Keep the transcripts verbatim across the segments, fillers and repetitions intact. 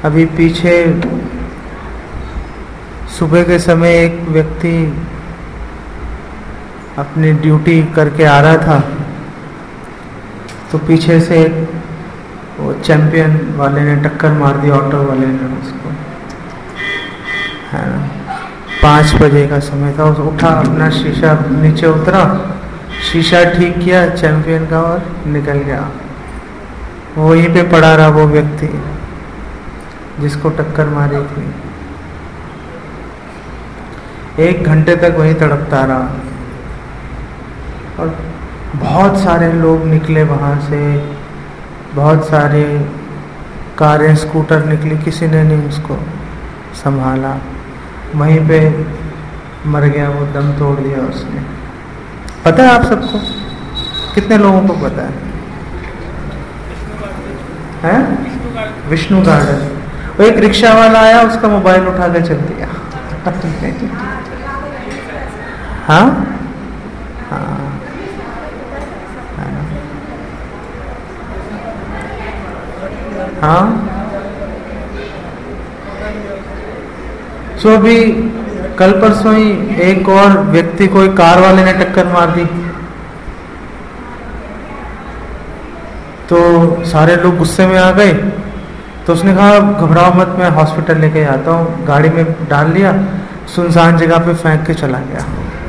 अभी पीछे सुबह के समय एक व्यक्ति अपनी ड्यूटी करके आ रहा था, तो पीछे से वो चैंपियन वाले ने टक्कर मार दी, ऑटो वाले ने उसको। हाँ, पाँच बजे का समय था। उस उठा, अपना शीशा नीचे उतरा, शीशा ठीक किया चैंपियन का और निकल गया। वहीं पे पड़ा रहा वो व्यक्ति जिसको टक्कर मारी थी। एक घंटे तक वहीं तड़पता रहा और बहुत सारे लोग निकले वहाँ से, बहुत सारे कारें स्कूटर निकली, किसी ने नहीं उसको संभाला। वहीं पे मर गया वो, दम तोड़ दिया उसने। पता है आप सबको? कितने लोगों को पता है? हैं? विष्णु गार्डन। वो एक रिक्शा वाला आया, उसका मोबाइल उठा के चल दिया। हाँ हाँ हाँ। सो अभी कल परसों ही एक और व्यक्ति को एक कार वाले ने टक्कर मार दी, तो सारे लोग गुस्से में आ गए। तो उसने कहा घबराओ मत, मैं हॉस्पिटल लेके जाता हूँ। गाड़ी में डाल लिया, सुनसान जगह पे फेंक के चला गया।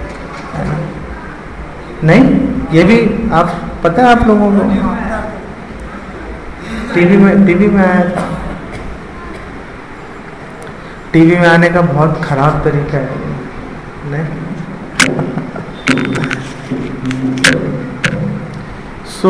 नहीं, ये भी आप पता है आप लोगों को? टीवी में टीवी में आया था। टीवी में आने का बहुत खराब तरीका है, नहीं? सो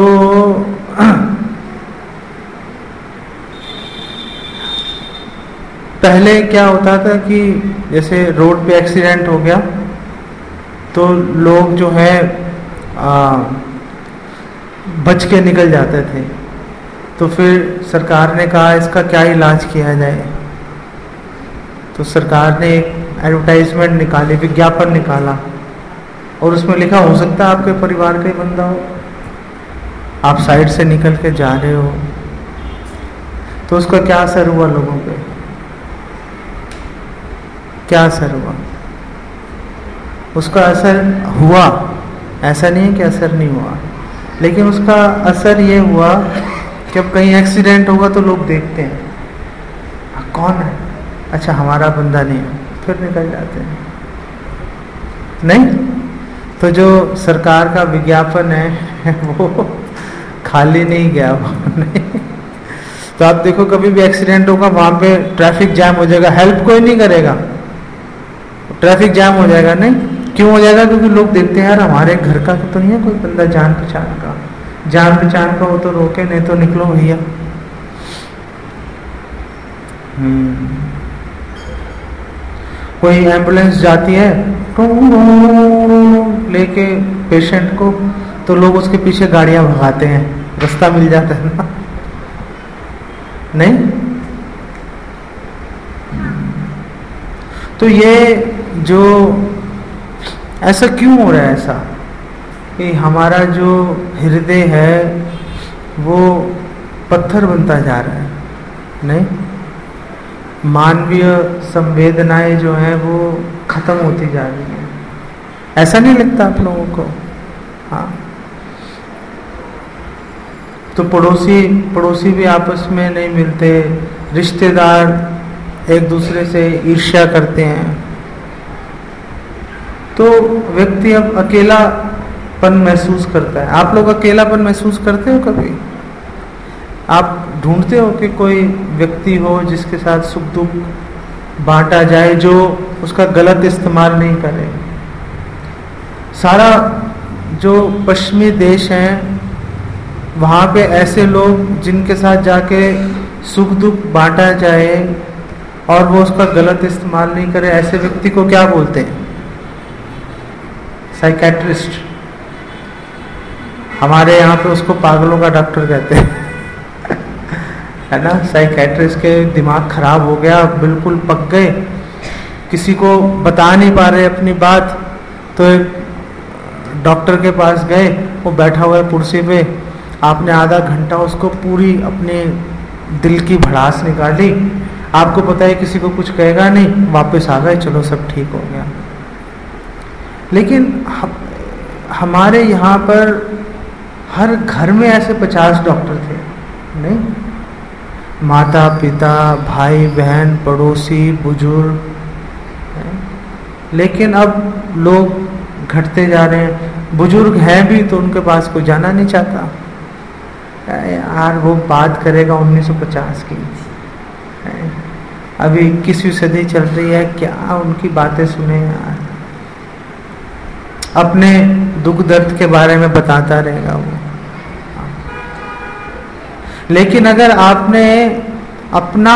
पहले क्या होता था कि जैसे रोड पे एक्सीडेंट हो गया तो लोग जो है आ, बच के निकल जाते थे। तो फिर सरकार ने कहा इसका क्या इलाज किया जाए, तो सरकार ने एक एडवर्टाइजमेंट निकाली, विज्ञापन निकाला, और उसमें लिखा हो सकता है आपके परिवार का ही बंदा हो, आप साइड से निकल के जा रहे हो। तो उसका क्या असर हुआ लोगों पे? क्या असर हुआ? उसका असर हुआ, ऐसा नहीं है कि असर नहीं हुआ, लेकिन उसका असर ये हुआ कि अब कहीं एक्सीडेंट होगा तो लोग देखते हैं कौन है, अच्छा हमारा बंदा नहीं है, फिर निकल जाते हैं। नहीं तो जो सरकार का विज्ञापन है वो खाली नहीं गया वो नहीं। तो आप देखो कभी भी एक्सीडेंट होगा, वहां पे ट्रैफिक जैम हो जाएगा, हेल्प कोई नहीं करेगा, ट्रैफिक जैम हो जाएगा। नहीं, क्यों हो जाएगा? क्योंकि लोग देखते हैं यार हमारे घर का तो नहीं है कोई बंदा जान पहचान का, जान पहचान का हो तो रोके, नहीं तो निकलो भैया। हम्म कोई एम्बुलेंस जाती है लेके पेशेंट को, तो लोग उसके पीछे गाड़ियां भगाते हैं, रास्ता मिल जाता है ना। नहीं, तो ये जो ऐसा क्यों हो रहा है, ऐसा कि हमारा जो हृदय है वो पत्थर बनता जा रहा है। नहीं, मानवीय संवेदनाएं जो हैं वो खत्म होती जा रही हैं। ऐसा नहीं लगता आप लोगों को? हाँ, तो पड़ोसी पड़ोसी भी आपस में नहीं मिलते, रिश्तेदार एक दूसरे से ईर्ष्या करते हैं, तो व्यक्ति अब अकेलापन महसूस करता है। आप लोग अकेलापन महसूस करते हो कभी? आप ढूंढते हो कि कोई व्यक्ति हो जिसके साथ सुख दुख बांटा जाए, जो उसका गलत इस्तेमाल नहीं करे। सारा जो पश्चिमी देश हैं वहाँ पे ऐसे लोग जिनके साथ जाके सुख दुख बांटा जाए और वो उसका गलत इस्तेमाल नहीं करे, ऐसे व्यक्ति को क्या बोलते हैं? साइकेट्रिस्ट। हमारे यहाँ पे उसको पागलों का डॉक्टर कहते हैं है ना। साइकेट्रिस्ट के दिमाग खराब हो गया, बिल्कुल पक गए, किसी को बता नहीं पा रहे अपनी बात, तो एक डॉक्टर के पास गए, वो बैठा हुआ है कुर्सी पे, आपने आधा घंटा उसको पूरी अपने दिल की भड़ास निकाली, आपको पता है किसी को कुछ कहेगा नहीं, वापस आ गए, चलो सब ठीक हो गया। लेकिन हम, हमारे यहाँ पर हर घर में ऐसे पचास डॉक्टर थे नहीं, माता पिता भाई बहन पड़ोसी बुजुर्ग। लेकिन अब लोग घटते जा रहे हैं, बुजुर्ग हैं भी तो उनके पास कोई जाना नहीं चाहता यार, वो बात करेगा उन्नीस सौ पचास की, अभी इक्कीसवीं सदी चल रही है, क्या उनकी बातें सुने यार, अपने दुख दर्द के बारे में बताता रहेगा वो। लेकिन अगर आपने अपना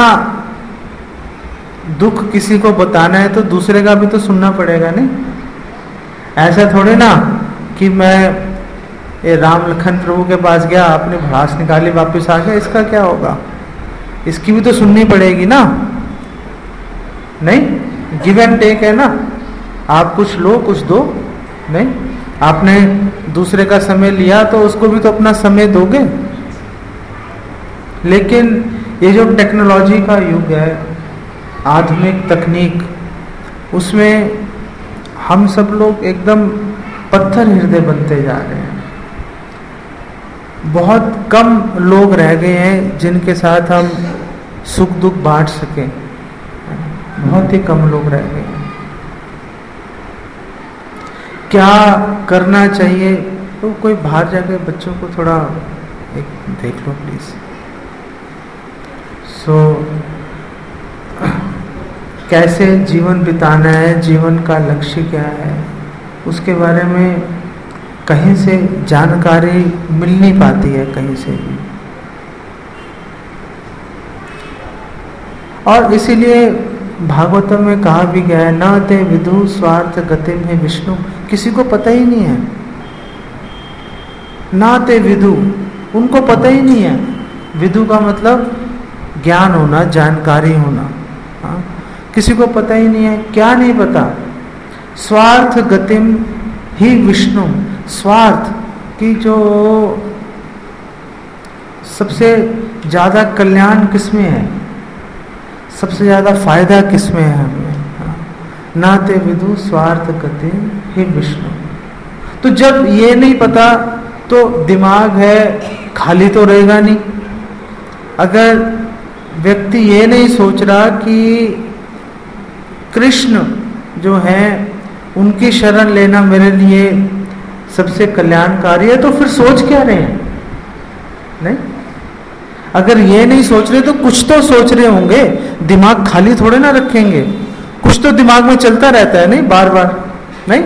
दुख किसी को बताना है तो दूसरे का भी तो सुनना पड़ेगा नहीं। ऐसा थोड़े ना कि मैं ये राम लखन प्रभु के पास गया, आपने भड़ास निकाली वापस आ गया, इसका क्या होगा, इसकी भी तो सुननी पड़ेगी ना। नहीं, गिव एंड टेक है ना, आप कुछ लो कुछ दो। नहीं, आपने दूसरे का समय लिया तो उसको भी तो अपना समय दोगे। लेकिन ये जो टेक्नोलॉजी का युग है, आधुनिक तकनीक, उसमें हम सब लोग एकदम पत्थर हृदय बनते जा रहे हैं। बहुत कम लोग रह गए हैं जिनके साथ हम सुख दुख बांट सकें, बहुत ही कम लोग रह गए हैं। क्या करना चाहिए, तो कोई बाहर जाके बच्चों को थोड़ा एक देख लो प्लीज। सो so, कैसे जीवन बिताना है, जीवन का लक्ष्य क्या है, उसके बारे में कहीं से जानकारी मिल नहीं पाती है कहीं से भी। और इसीलिए भागवतम में कहा भी गया है, न ते विदु स्वार्थ गतिम है विष्णु, किसी को पता ही नहीं है। ना ते विदु, उनको पता ही नहीं है। विदु का मतलब ज्ञान होना, जानकारी होना। हाँ? किसी को पता ही नहीं है। क्या नहीं पता? स्वार्थ गतिम ही विष्णु, स्वार्थ की जो सबसे ज्यादा कल्याण किसमें है, सबसे ज्यादा फायदा किसमें है हमें। हाँ? ना ते विदु स्वार्थ गतिम ही विष्णु। तो जब ये नहीं पता तो दिमाग है खाली तो रहेगा नहीं। अगर व्यक्ति ये नहीं सोच रहा कि कृष्ण जो है उनकी शरण लेना मेरे लिए सबसे कल्याणकारी है, तो फिर सोच क्या रहे हैं? नहीं, अगर ये नहीं सोच रहे तो कुछ तो सोच रहे होंगे, दिमाग खाली थोड़े ना रखेंगे, कुछ तो दिमाग में चलता रहता है नहीं, बार बार। नहीं,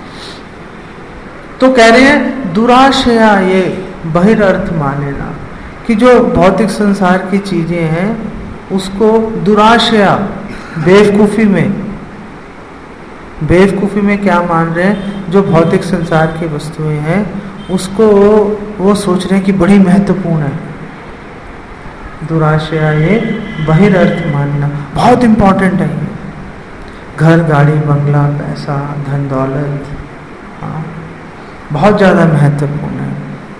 तो कह रहे हैं दुराशया ये बहिर्थ मानेना, कि जो भौतिक संसार की चीजें हैं उसको दुराशया, बेवकूफी में, बेवकूफी में क्या मान रहे हैं, जो भौतिक संसार की वस्तुएं हैं उसको वो सोच रहे हैं कि बड़ी महत्वपूर्ण है। दुराशया ये बहिर्थ मानना बहुत इंपॉर्टेंट है। ये घर गाड़ी बंगला पैसा धन दौलत, हाँ, बहुत ज्यादा महत्वपूर्ण है।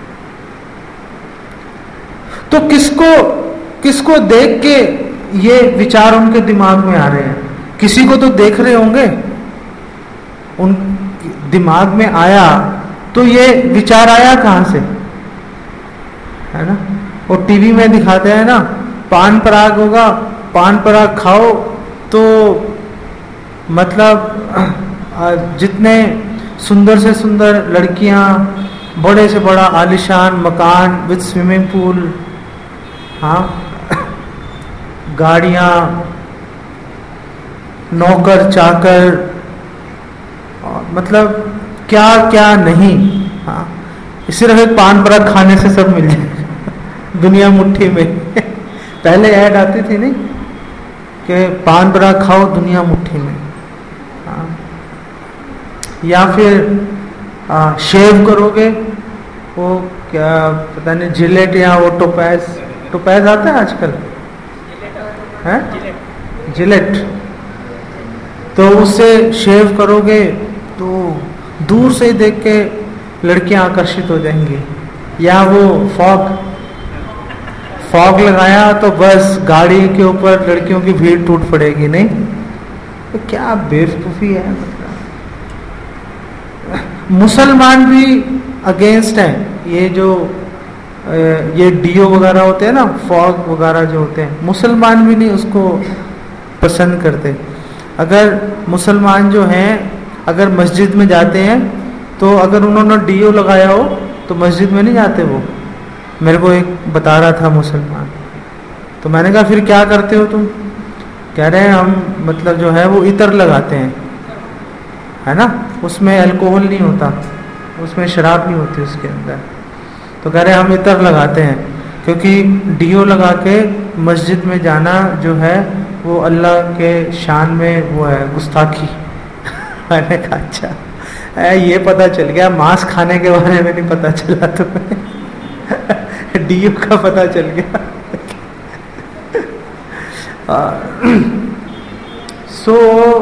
तो किसको किसको देख के ये विचार उनके दिमाग में आ रहे हैं? किसी को तो देख रहे होंगे, उन दिमाग में आया तो ये विचार आया कहां से, है ना? वो टीवी में दिखाते हैं ना, पान पराग होगा, पान पराग खाओ तो मतलब जितने सुंदर से सुंदर लड़कियां, बड़े से बड़ा आलिशान मकान विद स्विमिंग पूल, हाँ, गाड़ियां, नौकर चाकर, मतलब क्या क्या नहीं। हाँ, सिर्फ एक पान पराग खाने से सब मिल जाए दुनिया मुट्ठी में। पहले ऐड आती थी नहीं कि पान पराग खाओ दुनिया मुट्ठी में। हाँ, या फिर आ, शेव करोगे, वो क्या पता नहीं जिलेट या वो टोपैज, टोपैज आता है आजकल, है जिलेट, तो उससे शेव करोगे तो दूर से ही देख के लड़कियां आकर्षित हो जाएंगी। या वो फॉग फॉग लगाया तो बस गाड़ी के ऊपर लड़कियों की भीड़ टूट पड़ेगी, नहीं? तो क्या बेवकूफ़ी है। मतलब मुसलमान भी अगेंस्ट हैं ये जो ये डीओ वगैरह होते हैं ना, फॉग वगैरह जो होते हैं, मुसलमान भी नहीं उसको पसंद करते। अगर मुसलमान जो हैं अगर मस्जिद में जाते हैं तो अगर उन्होंने डीओ लगाया हो तो मस्जिद में नहीं जाते वो। मेरे को एक बता रहा था मुसलमान, तो मैंने कहा फिर क्या करते हो तुम? कह रहे हैं हम मतलब जो है वो इतर लगाते हैं, है ना, उसमें अल्कोहल नहीं होता, उसमें शराब नहीं होती उसके अंदर। तो कह रहे हैं हम इतर लगाते हैं क्योंकि डीओ लगा के मस्जिद में जाना जो है वो अल्लाह के शान में वो है गुस्ताखी। मैंने कहा अच्छा ये पता चल गया, मांस खाने के बारे में नहीं पता चला तुम्हें, डीओ का पता चल गया। सो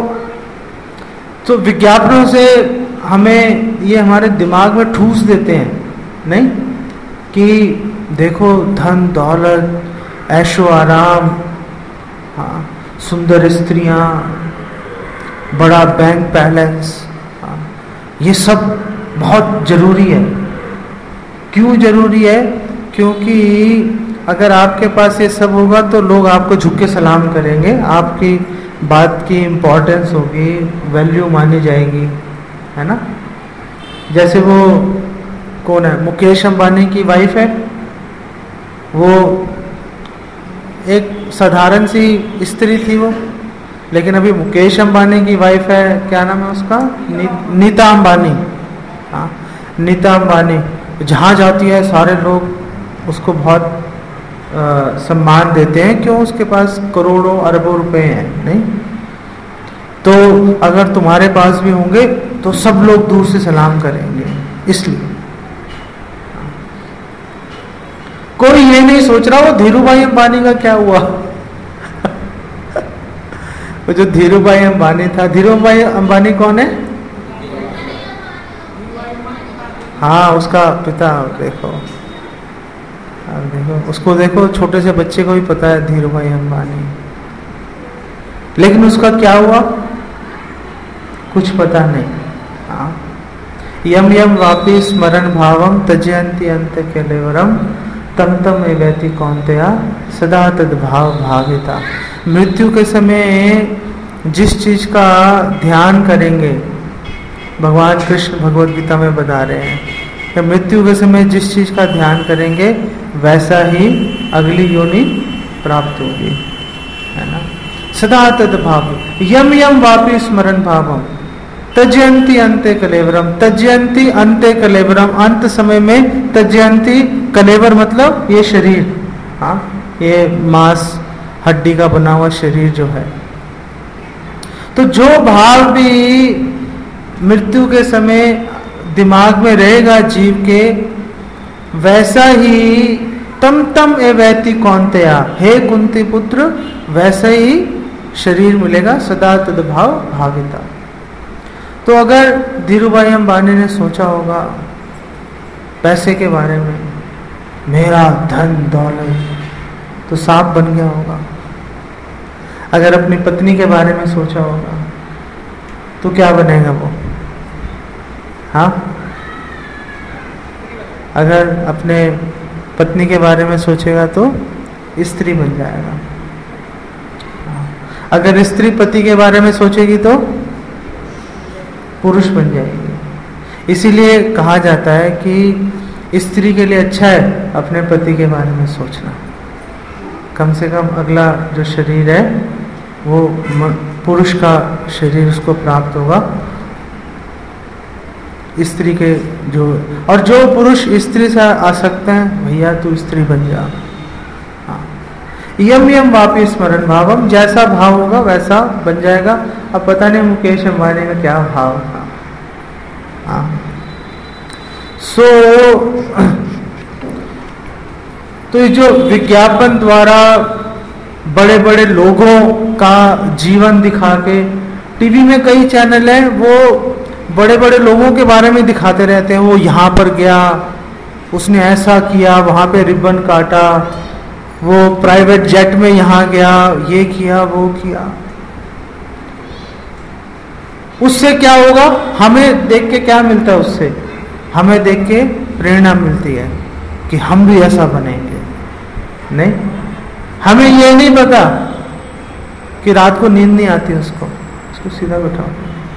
तो विज्ञापनों से हमें ये हमारे दिमाग में ठूस देते हैं, नहीं कि देखो धन दौलत, ऐशो आराम, हाँ, सुंदर स्त्रियां, बड़ा बैंक बैलेंस, हाँ, ये सब बहुत जरूरी है। क्यों जरूरी है? क्योंकि अगर आपके पास ये सब होगा तो लोग आपको झुक के सलाम करेंगे, आपकी बात की इम्पोर्टेंस होगी, वैल्यू मानी जाएगी, है ना। जैसे वो कौन है, मुकेश अंबानी की वाइफ है, वो एक साधारण सी स्त्री थी वो, लेकिन अभी मुकेश अंबानी की वाइफ है, क्या नाम है उसका, नी, नीता अंबानी। हाँ, नीता अंबानी जहाँ जाती है सारे लोग उसको बहुत आ, सम्मान देते हैं। क्यों? उसके पास करोड़ों अरबों रुपए हैं, नहीं? तो अगर तुम्हारे पास भी होंगे तो सब लोग दूर से सलाम करेंगे। इसलिए कोई ये नहीं सोच रहा वो धीरू भाई अंबानी का क्या हुआ। वो जो धीरू भाई अंबानी था, धीरू भाई अंबानी कौन है? हाँ, उसका पिता। देखो देखो उसको, देखो छोटे से बच्चे को भी पता है धीरू भाई अंबानी, लेकिन उसका क्या हुआ कुछ पता नहीं। हाँ, यम यम वापी स्मरण भावम तजयंती अंत केलेवरम तम तम एवैति कौन्तेया सदा तद भाव भाविता। मृत्यु के समय जिस चीज का ध्यान करेंगे, भगवान कृष्ण भगवद गीता में बता रहे हैं कि मृत्यु के समय जिस चीज का ध्यान करेंगे वैसा ही अगली योनि प्राप्त होगी, है ना। सदा तद भाव यम यम वापी स्मरण भावम तजयंती अंते कलेवरम। तजयंती अंते कलेवरम, अंत समय में तजयंती, कलेवर मतलब ये शरीर, हाँ, ये मांस हड्डी का बना हुआ शरीर जो है। तो जो भाव भी मृत्यु के समय दिमाग में रहेगा जीव के, वैसा ही तम तम एवैति कौन्तेया, हे कुंती पुत्र, वैसा ही शरीर मिलेगा, सदा तद्भाव भाविता। तो अगर धीरूभाई अंबानी ने सोचा होगा पैसे के बारे में, मेरा धन दौलत, तो सांप बन गया होगा। अगर अपनी पत्नी के बारे में सोचा होगा तो क्या बनेगा वो? हाँ, अगर अपने पत्नी के बारे में सोचेगा तो स्त्री बन जाएगा। अगर स्त्री पति के बारे में सोचेगी तो पुरुष बन जाएगी। इसीलिए कहा जाता है कि स्त्री के लिए अच्छा है अपने पति के बारे में सोचना। कम से कम अगला जो शरीर है वो पुरुष का शरीर उसको प्राप्त होगा। स्त्री के जो, और जो पुरुष स्त्री से आ सकते हैं, भैया तू स्त्री बन जा। हाँ, यम यम वापी स्मरण भावम, जैसा भाव होगा वैसा बन जाएगा। अब पता नहीं मुकेश अंबानी का क्या भाव था। हाँ, सो तो ये जो विज्ञापन द्वारा बड़े बड़े लोगों का जीवन दिखा के, टीवी में कई चैनल हैं वो बड़े बड़े लोगों के बारे में दिखाते रहते हैं। वो यहाँ पर गया, उसने ऐसा किया, वहाँ पे रिबन काटा, वो प्राइवेट जेट में यहाँ गया, ये किया वो किया। उससे क्या होगा? हमें देख के क्या मिलता है? उससे हमें देख के प्रेरणा मिलती है कि हम भी ऐसा बनेंगे। नहीं, हमें ये नहीं पता कि रात को नींद नहीं आती उसको, उसको सीधा बैठाओ।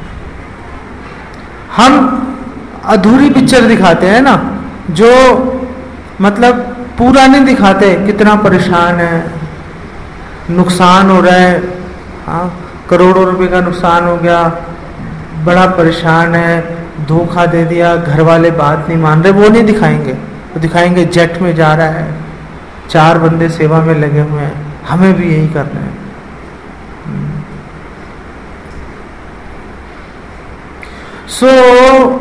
हम अधूरी पिक्चर दिखाते हैं ना, जो मतलब पूरा नहीं दिखाते, कितना परेशान है, नुकसान हो रहा है, हाँ करोड़ों रुपए का नुकसान हो गया, बड़ा परेशान है, धोखा दे दिया, घर वाले बात नहीं मान रहे, वो नहीं दिखाएंगे। वो दिखाएंगे जेट में जा रहा है, चार बंदे सेवा में लगे हुए हैं, हमें भी यही करना है। सो so,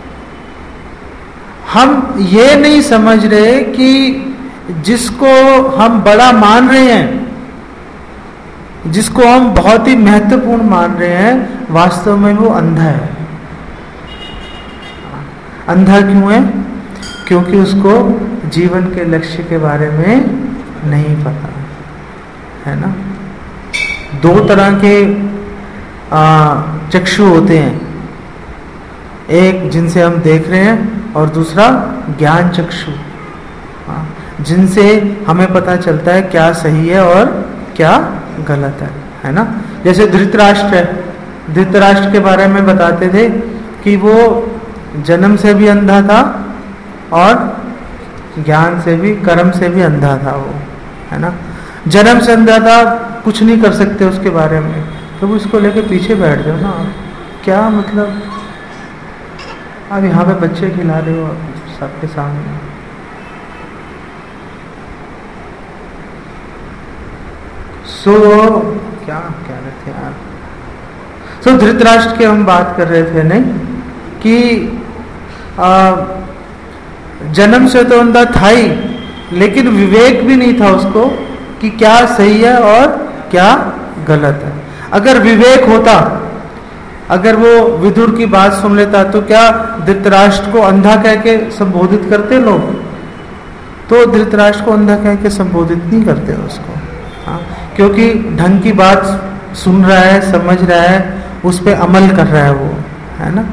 हम ये नहीं समझ रहे कि जिसको हम बड़ा मान रहे हैं, जिसको हम बहुत ही महत्वपूर्ण मान रहे हैं, वास्तव में वो अंधा है। अंधा क्यों है? क्योंकि उसको जीवन के लक्ष्य के बारे में नहीं पता है ना। दो तरह के चक्षु होते हैं, एक जिनसे हम देख रहे हैं और दूसरा ज्ञान चक्षु, जिनसे हमें पता चलता है क्या सही है और क्या गलत है, है ना। जैसे धृतराष्ट्र है, धृतराष्ट्र के बारे में बताते थे कि वो जन्म से भी अंधा था और ज्ञान से भी, कर्म से भी अंधा था वो, है ना। जन्म से अंधा था, कुछ नहीं कर सकते उसके बारे में, तो वो इसको लेके पीछे बैठ जाओ ना। क्या मतलब, अब यहाँ पे बच्चे खिला रहे हो सबके सामने। सो so, क्या कह रहे थे यार? सो so, धृतराष्ट्र की हम बात कर रहे थे, नहीं कि आ, जन्म से तो अंधा था ही, लेकिन विवेक भी नहीं था उसको कि क्या सही है और क्या गलत है। अगर विवेक होता, अगर वो विदुर की बात सुन लेता, तो क्या धृतराष्ट्र को अंधा कह के संबोधित करते लोग? तो धृतराष्ट्र को अंधा कह के संबोधित नहीं करते उसको, हाँ, क्योंकि ढंग की बात सुन रहा है, समझ रहा है, उस पर अमल कर रहा है वो, है ना।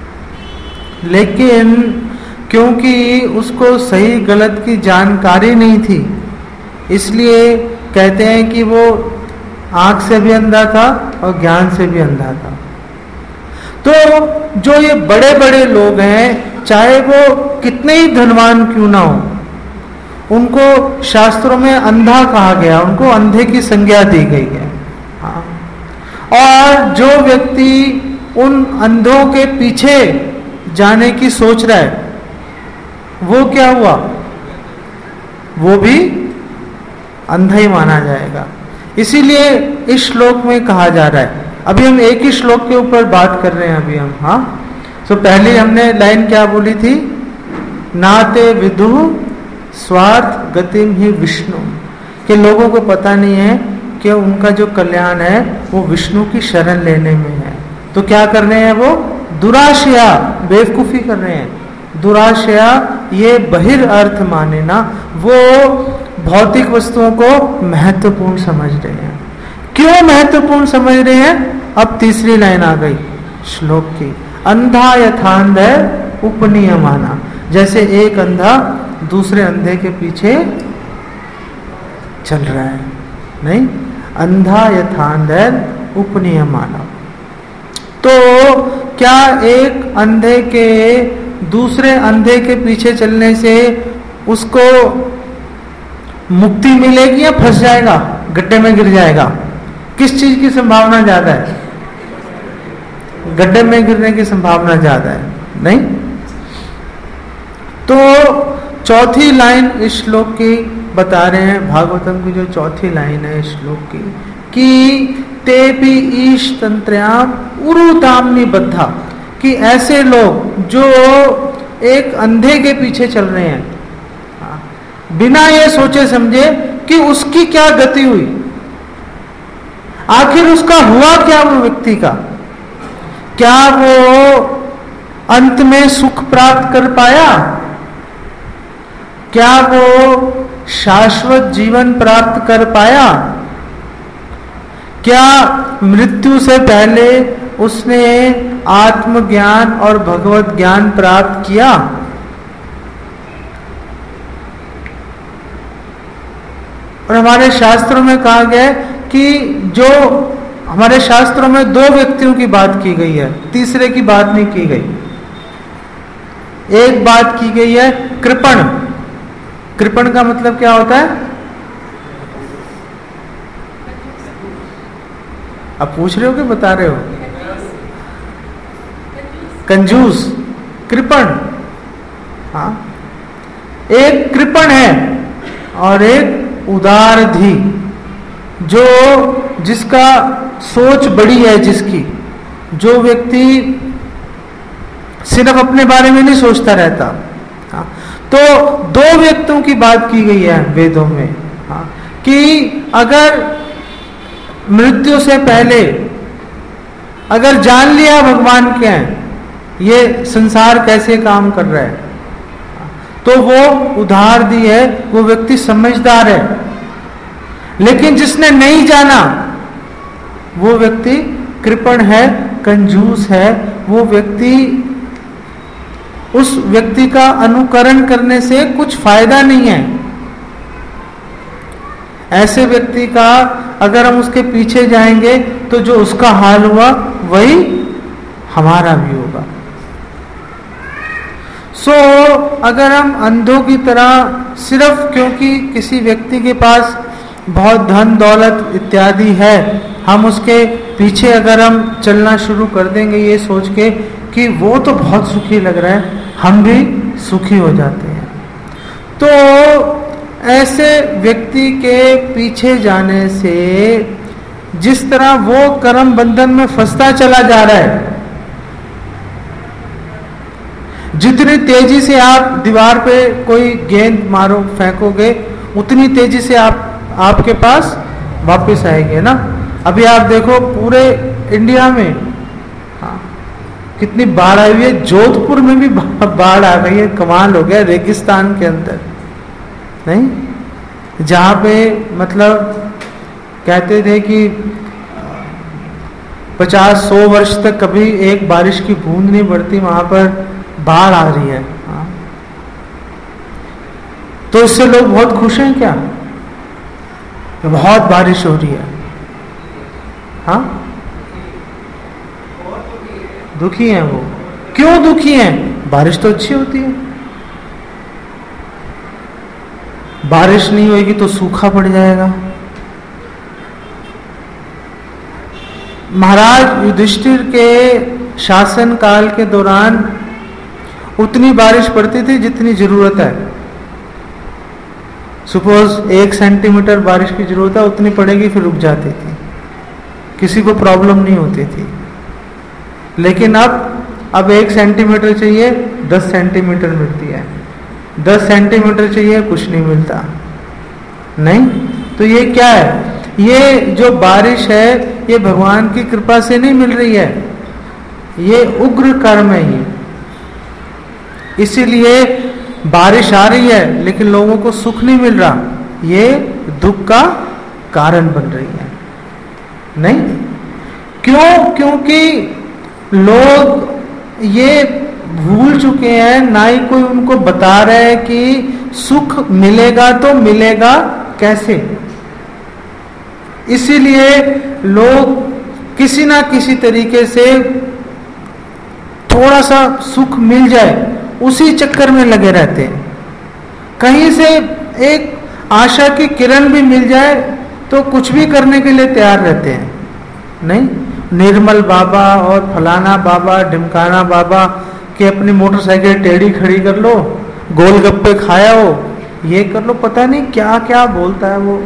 लेकिन क्योंकि उसको सही गलत की जानकारी नहीं थी, इसलिए कहते हैं कि वो आंख से भी अंधा था और ज्ञान से भी अंधा था। तो जो ये बड़े बड़े लोग हैं, चाहे वो कितने ही धनवान क्यों ना हो, उनको शास्त्रों में अंधा कहा गया, उनको अंधे की संज्ञा दी गई है, हाँ। और जो व्यक्ति उन अंधों के पीछे जाने की सोच रहा है, वो क्या हुआ? वो भी अंधा ही माना जाएगा। इसीलिए इस श्लोक में कहा जा रहा है, अभी हम एक ही श्लोक के ऊपर बात कर रहे हैं अभी हम, हाँ। तो पहले हमने लाइन क्या बोली थी? नाते विदु स्वार्थ गतिम ही विष्णु, कि लोगों को पता नहीं है कि उनका जो कल्याण है वो विष्णु की शरण लेने में है। तो क्या कर रहे हैं वो? दुराशया, बेवकूफी कर रहे हैं। दुराशया ये बहिर अर्थ माने ना, वो भौतिक वस्तुओं को महत्वपूर्ण समझ रहे हैं। क्यों महत्वपूर्ण समझ रहे हैं? अब तीसरी लाइन आ गई श्लोक की, अंधा यथांध उपनियमाना, जैसे एक अंधा दूसरे अंधे के पीछे चल रहा है, नहीं, अंधा यथांध उपनियमाना। तो क्या एक अंधे के दूसरे अंधे के पीछे चलने से उसको मुक्ति मिलेगी या फंस जाएगा, गड्ढे में गिर जाएगा? किस चीज की संभावना ज्यादा है? गड्ढे में गिरने की संभावना ज्यादा है, नहीं। तो चौथी लाइन इस श्लोक की बता रहे हैं, भागवतम की जो चौथी लाइन है इस श्लोक की, कि ते भी ईश तंत्रयाम उरुतामनी बद्धा, कि ऐसे लोग जो एक अंधे के पीछे चल रहे हैं, बिना ये सोचे समझे कि उसकी क्या गति हुई, आखिर उसका हुआ क्या वो व्यक्ति का, क्या वो अंत में सुख प्राप्त कर पाया, क्या वो शाश्वत जीवन प्राप्त कर पाया? क्या मृत्यु से पहले उसने आत्मज्ञान और भगवत ज्ञान प्राप्त किया? और हमारे शास्त्रों में कहा गया है कि जो हमारे शास्त्रों में दो व्यक्तियों की बात की गई है, तीसरे की बात नहीं की गई। एक बात की गई है कृपण। कृपण का मतलब क्या होता है? आप पूछ रहे हो कि बता रहे हो? कंजूस, कृपण। हाँ, एक कृपण है और एक उदारधी, जो जिसका सोच बड़ी है, जिसकी जो व्यक्ति सिर्फ अपने बारे में नहीं सोचता रहता। हाँ, तो दो व्यक्तियों की बात की गई है वेदों में। हाँ, कि अगर मृत्यु से पहले अगर जान लिया भगवान क्या है, ये संसार कैसे काम कर रहा है, तो वो उधार दी है, वो व्यक्ति समझदार है। लेकिन जिसने नहीं जाना वो व्यक्ति कृपण है, कंजूस है। वो व्यक्ति, उस व्यक्ति का अनुकरण करने से कुछ फायदा नहीं है। ऐसे व्यक्ति का अगर हम उसके पीछे जाएंगे तो जो उसका हाल हुआ वही हमारा भी होगा। सो so, अगर हम अंधों की तरह सिर्फ क्योंकि किसी व्यक्ति के पास बहुत धन दौलत इत्यादि है, हम उसके पीछे अगर हम चलना शुरू कर देंगे ये सोच के कि वो तो बहुत सुखी लग रहा है, हम भी सुखी हो जाते हैं। तो ऐसे व्यक्ति के पीछे जाने से जिस तरह वो कर्म बंधन में फंसता चला जा रहा है, जितनी तेजी से आप दीवार पे कोई गेंद मारो फेंकोगे उतनी तेजी से आप आपके पास वापस आएंगे ना। अभी आप देखो पूरे इंडिया में हाँ, कितनी बाढ़ आई हुई है। जोधपुर में भी बाढ़ आ गई है, कमाल हो गया, रेगिस्तान के अंदर नहीं, जहाँ पे मतलब कहते थे कि पचास सौ वर्ष तक कभी एक बारिश की बूंद नहीं पड़ती, वहां पर बाढ़ आ रही है। हाँ, तो इससे लोग बहुत खुश हैं क्या? बहुत बारिश हो रही है। हाँ, दुखी हैं वो। क्यों दुखी हैं? बारिश तो अच्छी होती है। बारिश नहीं होगी तो सूखा पड़ जाएगा। महाराज युधिष्ठिर के शासन काल के दौरान उतनी बारिश पड़ती थी जितनी जरूरत है। सपोज एक सेंटीमीटर बारिश की जरूरत है, उतनी पड़ेगी फिर रुक जाती थी, किसी को प्रॉब्लम नहीं होती थी। लेकिन अब अब एक सेंटीमीटर चाहिए, दस सेंटीमीटर मिलती है, दस सेंटीमीटर चाहिए, कुछ नहीं मिलता। नहीं, तो ये क्या है? ये जो बारिश है ये भगवान की कृपा से नहीं मिल रही है, ये उग्र कर्म है ये। इसीलिए बारिश आ रही है लेकिन लोगों को सुख नहीं मिल रहा, ये दुख का कारण बन रही है। नहीं, क्यों? क्योंकि लोग ये भूल चुके हैं, ना ही कोई उनको बता रहा है कि सुख मिलेगा तो मिलेगा कैसे। इसीलिए लोग किसी ना किसी तरीके से थोड़ा सा सुख मिल जाए उसी चक्कर में लगे रहते हैं। कहीं से एक आशा की किरण भी मिल जाए तो कुछ भी करने के लिए तैयार रहते हैं। नहीं, निर्मल बाबा और फलाना बाबा ढिमकाना बाबा कि अपनी मोटरसाइकिल टेढ़ी खड़ी कर लो, गोलगप्पे खाया हो, ये कर लो, पता नहीं क्या क्या बोलता है वो,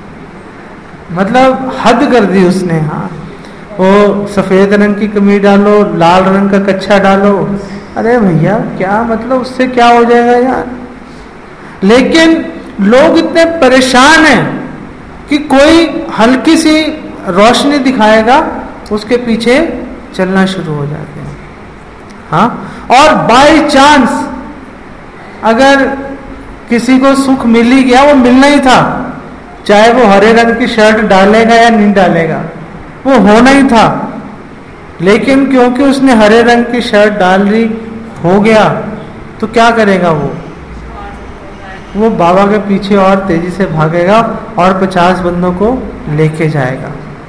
मतलब हद कर दी उसने। हाँ, वो सफेद रंग की कमीज डालो, लाल रंग का कच्छा डालो, अरे भैया क्या मतलब, उससे क्या हो जाएगा यार। लेकिन लोग इतने परेशान हैं कि कोई हल्की सी रोशनी दिखाएगा उसके पीछे चलना शुरू हो जाते हैं। हाँ, और बाय चांस अगर किसी को सुख मिल ही गया, वो मिलना ही था, चाहे वो हरे रंग की शर्ट डालेगा या नहीं डालेगा, वो होना ही था। लेकिन क्योंकि उसने हरे रंग की शर्ट डाल ली, हो गया, तो क्या करेगा वो वो बाबा के पीछे और तेजी से भागेगा और पचास बंदों को लेके जाएगा।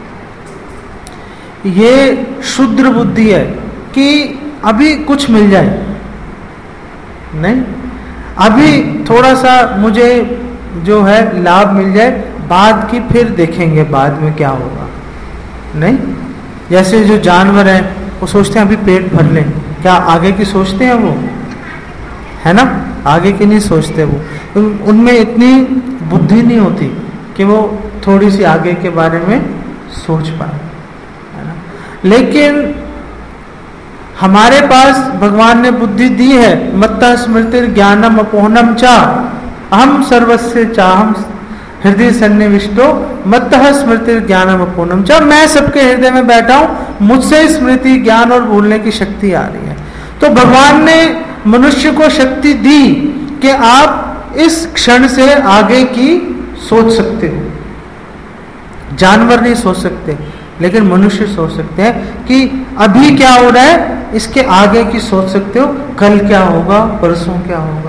ये शुद्र बुद्धि है कि अभी कुछ मिल जाए, नहीं, अभी थोड़ा सा मुझे जो है लाभ मिल जाए, बाद की फिर देखेंगे बाद में क्या होगा। नहीं, जैसे जो जानवर हैं वो सोचते हैं अभी पेट भर लें, क्या आगे की सोचते हैं वो, है ना, आगे की नहीं सोचते वो, उनमें इतनी बुद्धि नहीं होती कि वो थोड़ी सी आगे के बारे में सोच पाए, है ना। लेकिन हमारे पास भगवान ने बुद्धि दी है, मत्ता स्मृति ज्ञानम अपोहनम चा अहम सर्वस्य चाहम हृदय सन्निविष्टो मत्तः स्मृति ज्ञानम अपोहनम चा, मैं सबके हृदय में बैठा हूं, मुझसे स्मृति ज्ञान और भूलने की शक्ति आ रही है। तो भगवान ने मनुष्य को शक्ति दी कि आप इस क्षण से आगे की सोच सकते हो। जानवर नहीं सोच सकते, लेकिन मनुष्य सोच सकते हैं कि अभी क्या हो रहा है, इसके आगे की सोच सकते हो, कल क्या होगा, परसों क्या होगा।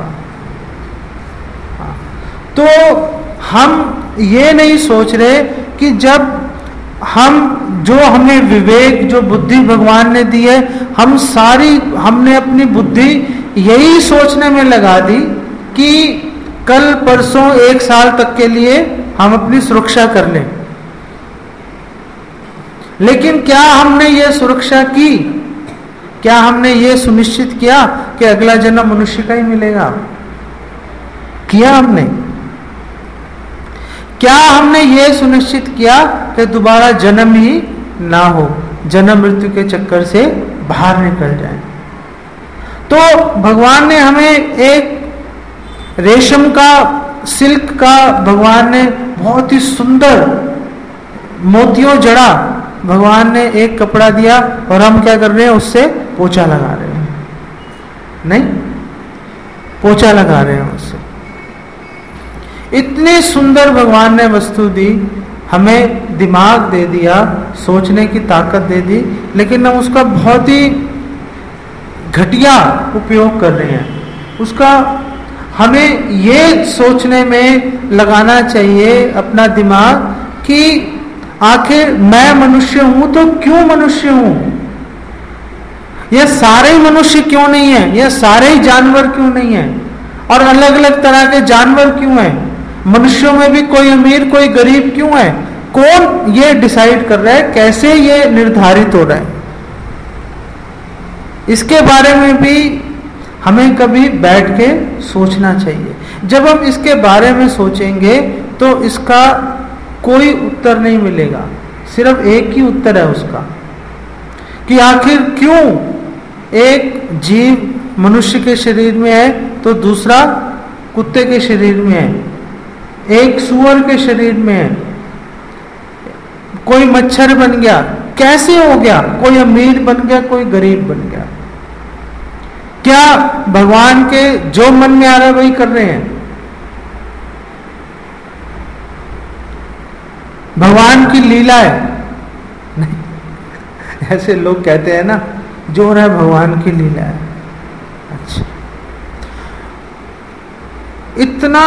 तो हम ये नहीं सोच रहे कि जब हम जो हमें विवेक, जो बुद्धि भगवान ने दी है, हम सारी हमने अपनी बुद्धि यही सोचने में लगा दी कि कल परसों एक साल तक के लिए हम अपनी सुरक्षा कर लें। लेकिन क्या हमने ये सुरक्षा की? क्या हमने ये सुनिश्चित किया कि अगला जन्म मनुष्य का ही मिलेगा? किया हमने? क्या हमने ये सुनिश्चित किया कि दोबारा जन्म ही ना हो, जन्म मृत्यु के चक्कर से बाहर निकल जाए? तो भगवान ने हमें एक रेशम का, सिल्क का, भगवान ने बहुत ही सुंदर मोतियों जड़ा भगवान ने एक कपड़ा दिया, और हम क्या कर रहे हैं, उससे पोछा लगा रहे हैं। नहीं, पोछा लगा रहे हैं उससे। इतनी सुंदर भगवान ने वस्तु दी, हमें दिमाग दे दिया, सोचने की ताकत दे दी, लेकिन हम उसका बहुत ही घटिया उपयोग कर रहे हैं। उसका हमें ये सोचने में लगाना चाहिए अपना दिमाग कि आखिर मैं मनुष्य हूं तो क्यों मनुष्य हूं, ये सारे मनुष्य क्यों नहीं है, ये सारे ही जानवर क्यों नहीं है, और अलग अलग तरह के जानवर क्यों हैं, मनुष्यों में भी कोई अमीर कोई गरीब क्यों है, कौन ये डिसाइड कर रहा है, कैसे ये निर्धारित हो रहा है, इसके बारे में भी हमें कभी बैठ के सोचना चाहिए। जब हम इसके बारे में सोचेंगे तो इसका कोई उत्तर नहीं मिलेगा, सिर्फ एक ही उत्तर है उसका, कि आखिर क्यों एक जीव मनुष्य के शरीर में है तो दूसरा कुत्ते के शरीर में है, एक सूअर के शरीर में है, कोई मच्छर बन गया, कैसे हो गया, कोई अमीर बन गया कोई गरीब बन गया। क्या भगवान के जो मन में आ रहा है वही कर रहे हैं? भगवान की लीला है? नहीं, ऐसे लोग कहते हैं ना, जो हो रहा है भगवान की लीला है। अच्छा, इतना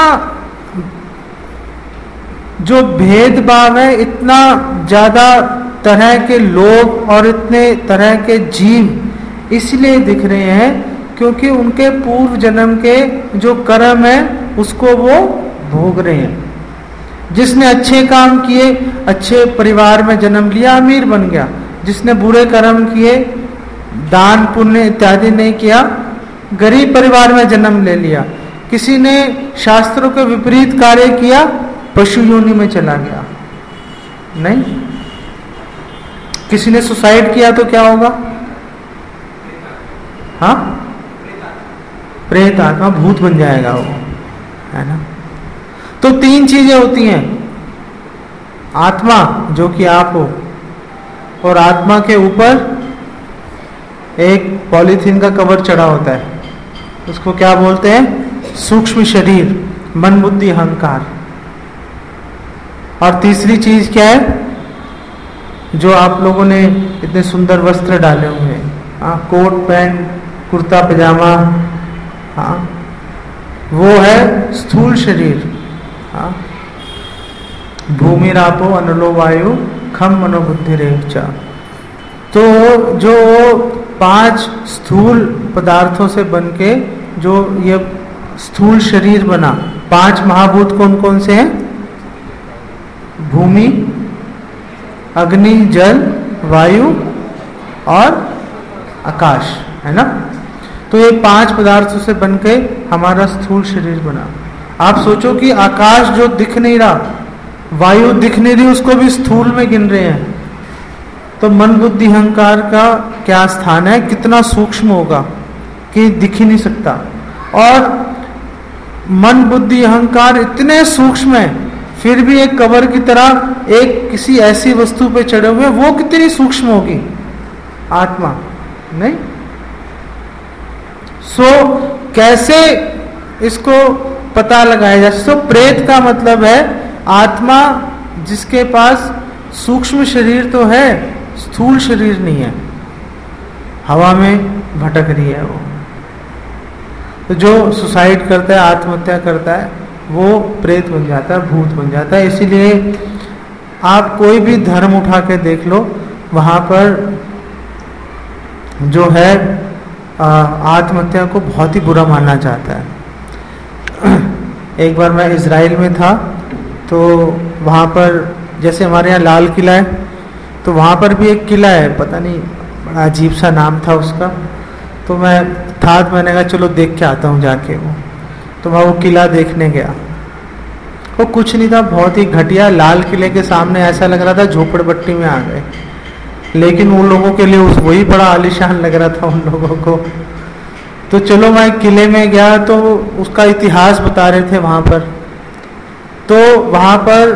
जो भेदभाव है, इतना ज्यादा तरह के लोग और इतने तरह के जीव इसलिए दिख रहे हैं क्योंकि उनके पूर्व जन्म के जो कर्म है उसको वो भोग रहे हैं। जिसने अच्छे काम किए, अच्छे परिवार में जन्म लिया, अमीर बन गया। जिसने बुरे कर्म किए, दान पुण्य इत्यादि नहीं किया, गरीब परिवार में जन्म ले लिया। किसी ने शास्त्रों के विपरीत कार्य किया, पशु योनि में चला गया। नहीं, किसी ने सुसाइड किया तो क्या होगा? हाँ, प्रेत आत्मा, भूत बन जाएगा वो, है ना। तो तीन चीजें होती हैं, आत्मा जो कि आप हो, और आत्मा के ऊपर एक पॉलीथीन का कवर चढ़ा होता है, उसको क्या बोलते हैं? सूक्ष्म शरीर। मन बुद्धि अहंकार। और तीसरी चीज क्या है? जो आप लोगों ने इतने सुंदर वस्त्र डाले हुए हैं, हाँ, कोट पैंट कुर्ता पजामा, हाँ, वो है स्थूल शरीर। हाँ, भूमि रापो अनलो वायु खम मनोबुद्धि रेचा। तो जो पांच स्थूल पदार्थों से बनके जो ये स्थूल शरीर बना, पांच महाभूत कौन कौन से हैं? भूमि, अग्नि, जल, वायु और आकाश, है ना। तो ये पांच पदार्थों से बनके हमारा स्थूल शरीर बना। आप सोचो कि आकाश जो दिख नहीं रहा, वायु दिख नहीं रही, उसको भी स्थूल में गिन रहे हैं। तो मन बुद्धि अहंकार का क्या स्थान है, कितना सूक्ष्म होगा कि दिख ही नहीं सकता। और मन बुद्धि अहंकार इतने सूक्ष्म है, फिर भी एक कवर की तरह एक किसी ऐसी वस्तु पे चढ़े हुए, वो कितनी सूक्ष्म होगी? आत्मा नहीं। सो so, कैसे इसको पता लगाया जाए? सो so, प्रेत का मतलब है आत्मा जिसके पास सूक्ष्म शरीर तो है, स्थूल शरीर नहीं है, हवा में भटक रही है वो। तो जो सुसाइड करता है, आत्महत्या करता है, वो प्रेत बन जाता है, भूत बन जाता है। इसीलिए आप कोई भी धर्म उठा के देख लो, वहां पर जो है आत्महत्या को बहुत ही बुरा माना जाता है। एक बार मैं इजराइल में था, तो वहाँ पर जैसे हमारे यहाँ लाल किला है, तो वहाँ पर भी एक किला है, पता नहीं बड़ा अजीब सा नाम था उसका। तो मैं था, तो मैंने कहा चलो देख के आता हूँ जाके। वो तो मैं वो किला देखने गया, वो कुछ नहीं था, बहुत ही घटिया। लाल किले के सामने ऐसा लग रहा था झोपड़पट्टी में आ गए, लेकिन उन लोगों के लिए उस वही बड़ा आलीशान लग रहा था उन लोगों को। तो चलो मैं किले में गया, तो उसका इतिहास बता रहे थे वहाँ पर। तो वहाँ पर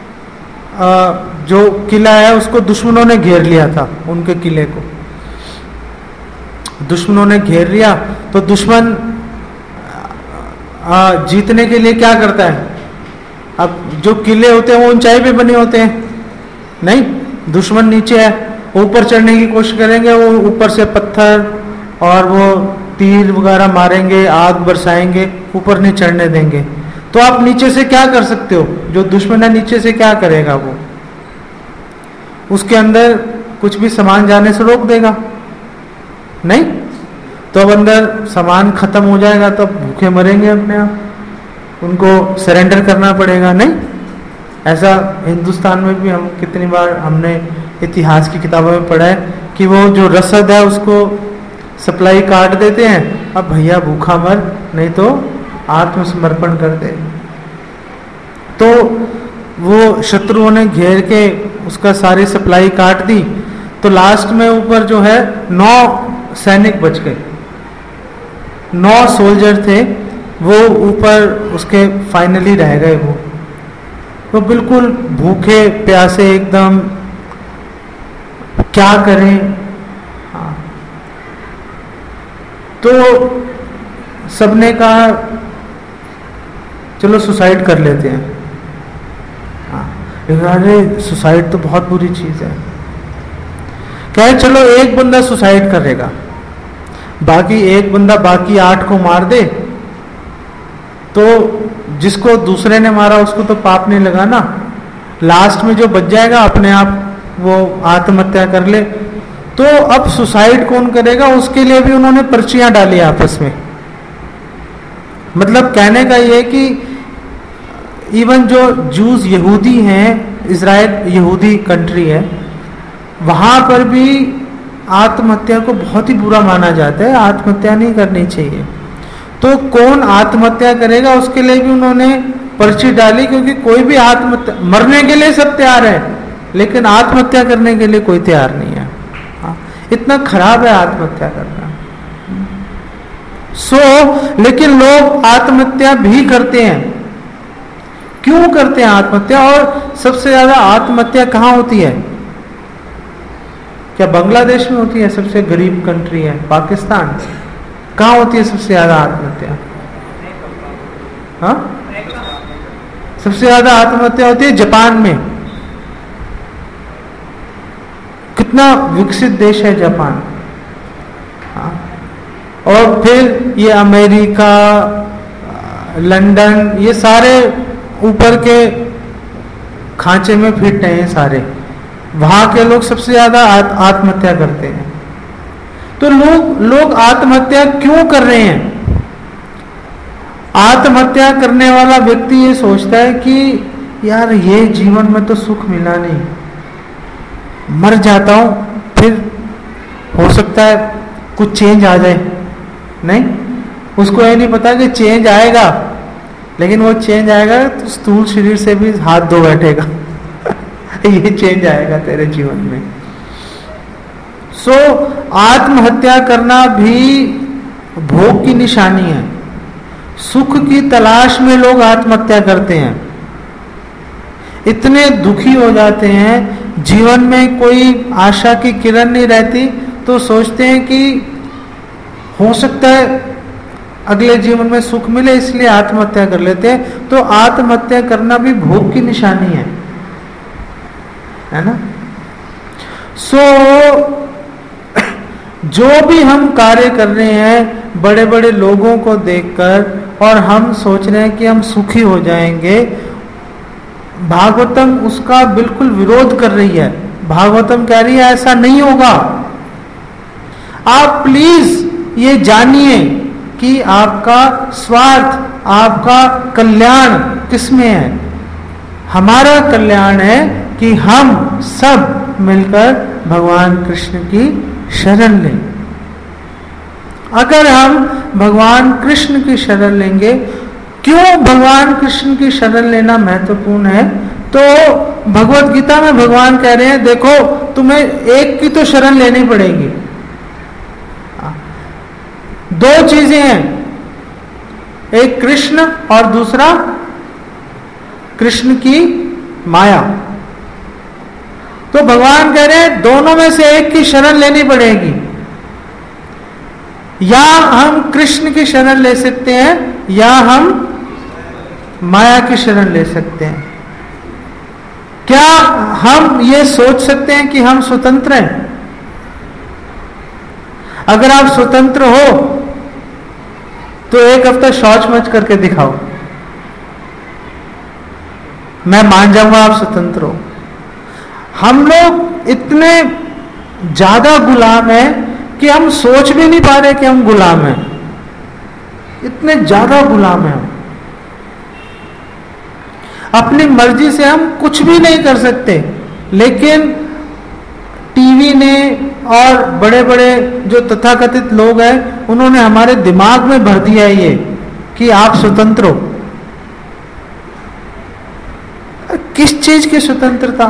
जो किला है उसको दुश्मनों ने घेर लिया था, उनके किले को दुश्मनों ने घेर लिया। तो दुश्मन जीतने के लिए क्या करता है? अब जो किले होते हैं वो ऊंचाई पे बने होते हैं, नहीं, दुश्मन नीचे है, ऊपर चढ़ने की कोशिश करेंगे, वो ऊपर से पत्थर और वो तीर वगैरह मारेंगे, आग बरसाएंगे, ऊपर नहीं चढ़ने देंगे। तो आप नीचे से क्या कर सकते हो? जो दुश्मन है नीचे से क्या करेगा? वो उसके अंदर कुछ भी सामान जाने से रोक देगा, नहीं? तो अब अंदर सामान खत्म हो जाएगा, तो भूखे मरेंगे अपने आप, उनको सरेंडर करना पड़ेगा, नहीं? ऐसा हिंदुस्तान में भी हम कितनी बार हमने इतिहास की किताबों में पढ़ा है कि वो जो रसद है उसको सप्लाई काट देते हैं, अब भैया भूखा मर, नहीं तो आत्मसमर्पण कर दे। तो वो शत्रुओं ने घेर के उसका सारी सप्लाई काट दी। तो लास्ट में ऊपर जो है नौ सैनिक बच गए, नौ सोल्जर थे, वो ऊपर उसके फाइनली रह गए। वो वो बिल्कुल भूखे प्यासे एकदम, क्या करें? हाँ। तो सबने कहा चलो सुसाइड कर लेते हैं। हाँ, अरे सुसाइड तो बहुत बुरी चीज है। कहे चलो एक बंदा सुसाइड करेगा, बाकी एक बंदा बाकी आठ को मार दे, तो जिसको दूसरे ने मारा उसको तो पाप नहीं लगा ना, लास्ट में जो बच जाएगा अपने आप वो आत्महत्या कर ले। तो अब सुसाइड कौन करेगा? उसके लिए भी उन्होंने पर्चियां डाली आपस में। मतलब कहने का ये कि इवन जो जूस यहूदी हैं, इजराइल यहूदी कंट्री है, वहां पर भी आत्महत्या को बहुत ही बुरा माना जाता है, आत्महत्या नहीं करनी चाहिए। तो कौन आत्महत्या करेगा उसके लिए भी उन्होंने पर्ची डाली, क्योंकि कोई भी आत्महत्या, मरने के लिए सब तैयार है, लेकिन आत्महत्या करने के लिए कोई तैयार नहीं है। हाँ, इतना खराब है आत्महत्या करना। सो so, लेकिन लोग आत्महत्या भी करते हैं। क्यों करते हैं आत्महत्या? और सबसे ज्यादा आत्महत्या कहाँ होती है? क्या बांग्लादेश में होती है? सबसे गरीब कंट्री है पाकिस्तान। कहाँ होती है सबसे ज्यादा आत्महत्या? हाँ, सबसे ज्यादा आत्महत्या होती है जापान में। कितना विकसित देश है जापान। हाँ। और फिर ये अमेरिका, लंदन, ये सारे ऊपर के खांचे में फिट हैं सारे। वहां के लोग सबसे ज्यादा आत्महत्या करते हैं। तो लोग लोग आत्महत्या क्यों कर रहे हैं? आत्महत्या करने वाला व्यक्ति ये सोचता है कि यार ये जीवन में तो सुख मिला नहीं, मर जाता हूं फिर हो सकता है कुछ चेंज आ जाए। नहीं, उसको ये नहीं पता कि चेंज आएगा, लेकिन वो चेंज आएगा तो स्थूल शरीर से भी हाथ धो बैठेगा। ये चेंज आएगा तेरे जीवन में। सो so, आत्महत्या करना भी भोग की निशानी है। सुख की तलाश में लोग आत्महत्या करते हैं, इतने दुखी हो जाते हैं, जीवन में कोई आशा की किरण नहीं रहती, तो सोचते हैं कि हो सकता है अगले जीवन में सुख मिले, इसलिए आत्महत्या कर लेते हैं। तो आत्महत्या करना भी भोग की निशानी है, है ना। सो so, जो भी हम कार्य कर रहे हैं बड़े बड़े लोगों को देखकर, और हम सोच रहे हैं कि हम सुखी हो जाएंगे, भागवतम उसका बिल्कुल विरोध कर रही है। भागवतम कह रही है ऐसा नहीं होगा। आप प्लीज ये जानिए कि आपका स्वार्थ, आपका कल्याण किसमें है। हमारा कल्याण है कि हम सब मिलकर भगवान कृष्ण की शरण लें। अगर हम भगवान कृष्ण की शरण लेंगे, क्यों भगवान कृष्ण की शरण लेना महत्वपूर्ण है? तो भगवत गीता में भगवान कह रहे हैं देखो तुम्हें एक की तो शरण लेनी पड़ेगी। दो चीजें हैं, एक कृष्ण और दूसरा कृष्ण की माया। तो भगवान कह रहे हैं दोनों में से एक की शरण लेनी पड़ेगी। या हम कृष्ण की शरण ले सकते हैं या हम माया की शरण ले सकते हैं। क्या हम ये सोच सकते हैं कि हम स्वतंत्र हैं? अगर आप स्वतंत्र हो तो एक हफ्ता शौच मच करके दिखाओ, मैं मान जाऊंगा आप स्वतंत्र हो। हम लोग इतने ज्यादा गुलाम हैं कि हम सोच भी नहीं पा रहे कि हम गुलाम हैं, इतने ज्यादा गुलाम हैं। अपनी मर्जी से हम कुछ भी नहीं कर सकते, लेकिन टीवी ने और बड़े बड़े जो तथाकथित लोग हैं उन्होंने हमारे दिमाग में भर दिया है ये कि आप स्वतंत्र हो। किस चीज की स्वतंत्रता?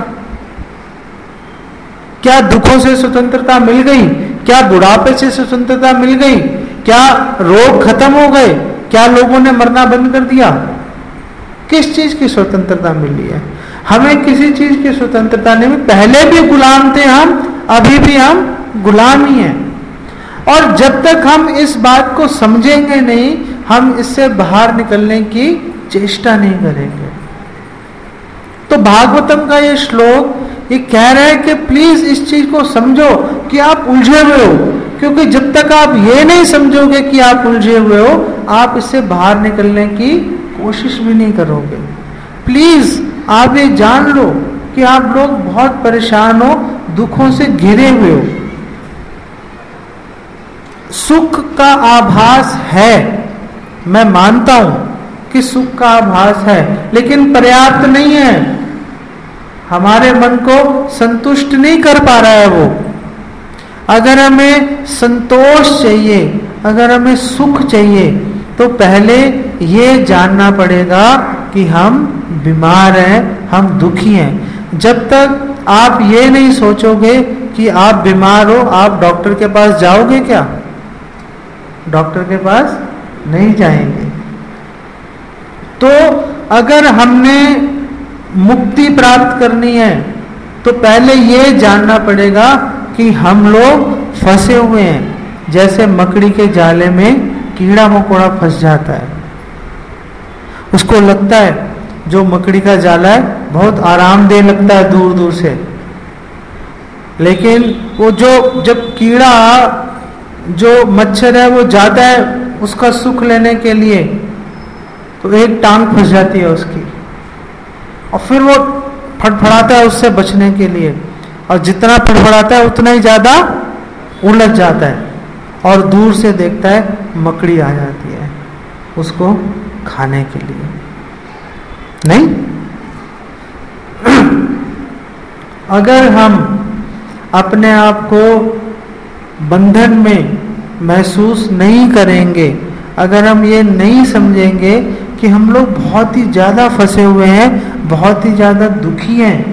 क्या दुखों से स्वतंत्रता मिल गई? क्या बुढ़ापे से स्वतंत्रता मिल गई? क्या रोग खत्म हो गए? क्या लोगों ने मरना बंद कर दिया? किस चीज की स्वतंत्रता मिली है? हमें किसी चीज की स्वतंत्रता नहीं मिली। पहले भी गुलाम थे हम, अभी भी हम गुलाम ही हैं। और जब तक हम इस बात को समझेंगे नहीं, हम इससे बाहर निकलने की चेष्टा नहीं करेंगे। तो भागवतम का ये श्लोक ये कह रहा है कि प्लीज इस चीज को समझो कि आप उलझे हुए हो, क्योंकि जब तक आप ये नहीं समझोगे कि आप उलझे हुए हो, आप इससे बाहर निकलने की कोशिश भी नहीं करोगे। प्लीज आप ये जान लो कि आप लोग बहुत परेशान हो, दुखों से घिरे हुए हो। सुख का आभास है, मैं मानता हूं कि सुख का आभास है, लेकिन पर्याप्त नहीं है। हमारे मन को संतुष्ट नहीं कर पा रहा है वो। अगर हमें संतोष चाहिए, अगर हमें सुख चाहिए, तो पहले ये जानना पड़ेगा कि हम बीमार हैं, हम दुखी हैं। जब तक आप ये नहीं सोचोगे कि आप बीमार हो, आप डॉक्टर के पास जाओगे क्या? डॉक्टर के पास नहीं जाएंगे। तो अगर हमने मुक्ति प्राप्त करनी है तो पहले ये जानना पड़ेगा कि हम लोग फंसे हुए हैं। जैसे मकड़ी के जाले में कीड़ा मकोड़ा फंस जाता है, उसको लगता है जो मकड़ी का जाला है बहुत आरामदेह लगता है दूर दूर से, लेकिन वो जो जब कीड़ा जो मच्छर है वो जाता है उसका सुख लेने के लिए तो एक टांग फंस जाती है उसकी, और फिर वो फड़फड़ाता है उससे बचने के लिए, और जितना फड़फड़ाता है उतना ही ज्यादा उलझ जाता है, और दूर से देखता है मकड़ी आ जाती है उसको खाने के लिए। नहीं, अगर हम अपने आप को बंधन में महसूस नहीं करेंगे, अगर हम ये नहीं समझेंगे कि हम लोग बहुत ही ज्यादा फंसे हुए हैं, बहुत ही ज्यादा दुखी हैं,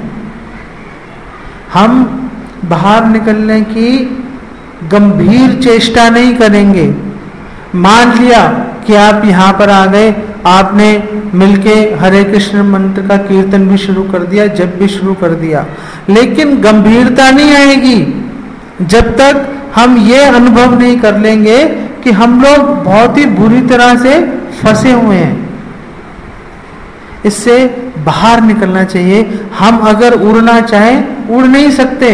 हम बाहर निकलने की गंभीर चेष्टा नहीं करेंगे। मान लिया कि आप यहाँ पर आ गए, आपने मिलके हरे कृष्ण मंत्र का कीर्तन भी शुरू कर दिया, जब भी शुरू कर दिया, लेकिन गंभीरता नहीं आएगी जब तक हम ये अनुभव नहीं कर लेंगे कि हम लोग बहुत ही बुरी तरह से फंसे हुए हैं। इससे बाहर निकलना चाहिए। हम अगर उड़ना चाहें उड़ नहीं सकते।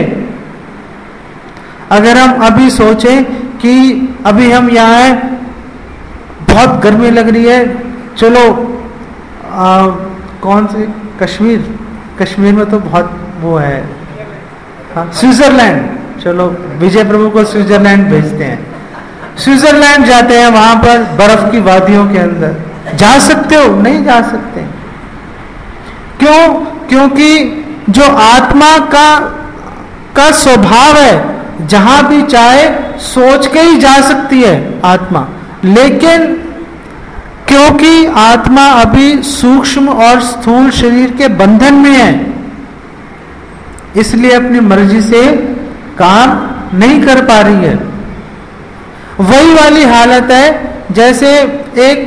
अगर हम अभी सोचें कि अभी हम यहाँ हैं, बहुत गर्मी लग रही है, चलो आ, कौन से कश्मीर कश्मीर में तो बहुत वो है, हाँ स्विट्जरलैंड, चलो विजय प्रभु को स्विट्जरलैंड भेजते हैं, स्विट्जरलैंड जाते हैं, वहां पर बर्फ की वादियों के अंदर जा सकते हो? नहीं जा सकते। क्यों? क्योंकि जो आत्मा का का स्वभाव है, जहां भी चाहे सोच के ही जा सकती है आत्मा, लेकिन क्योंकि आत्मा अभी सूक्ष्म और स्थूल शरीर के बंधन में है, इसलिए अपनी मर्जी से काम नहीं कर पा रही है। वही वाली हालत है जैसे एक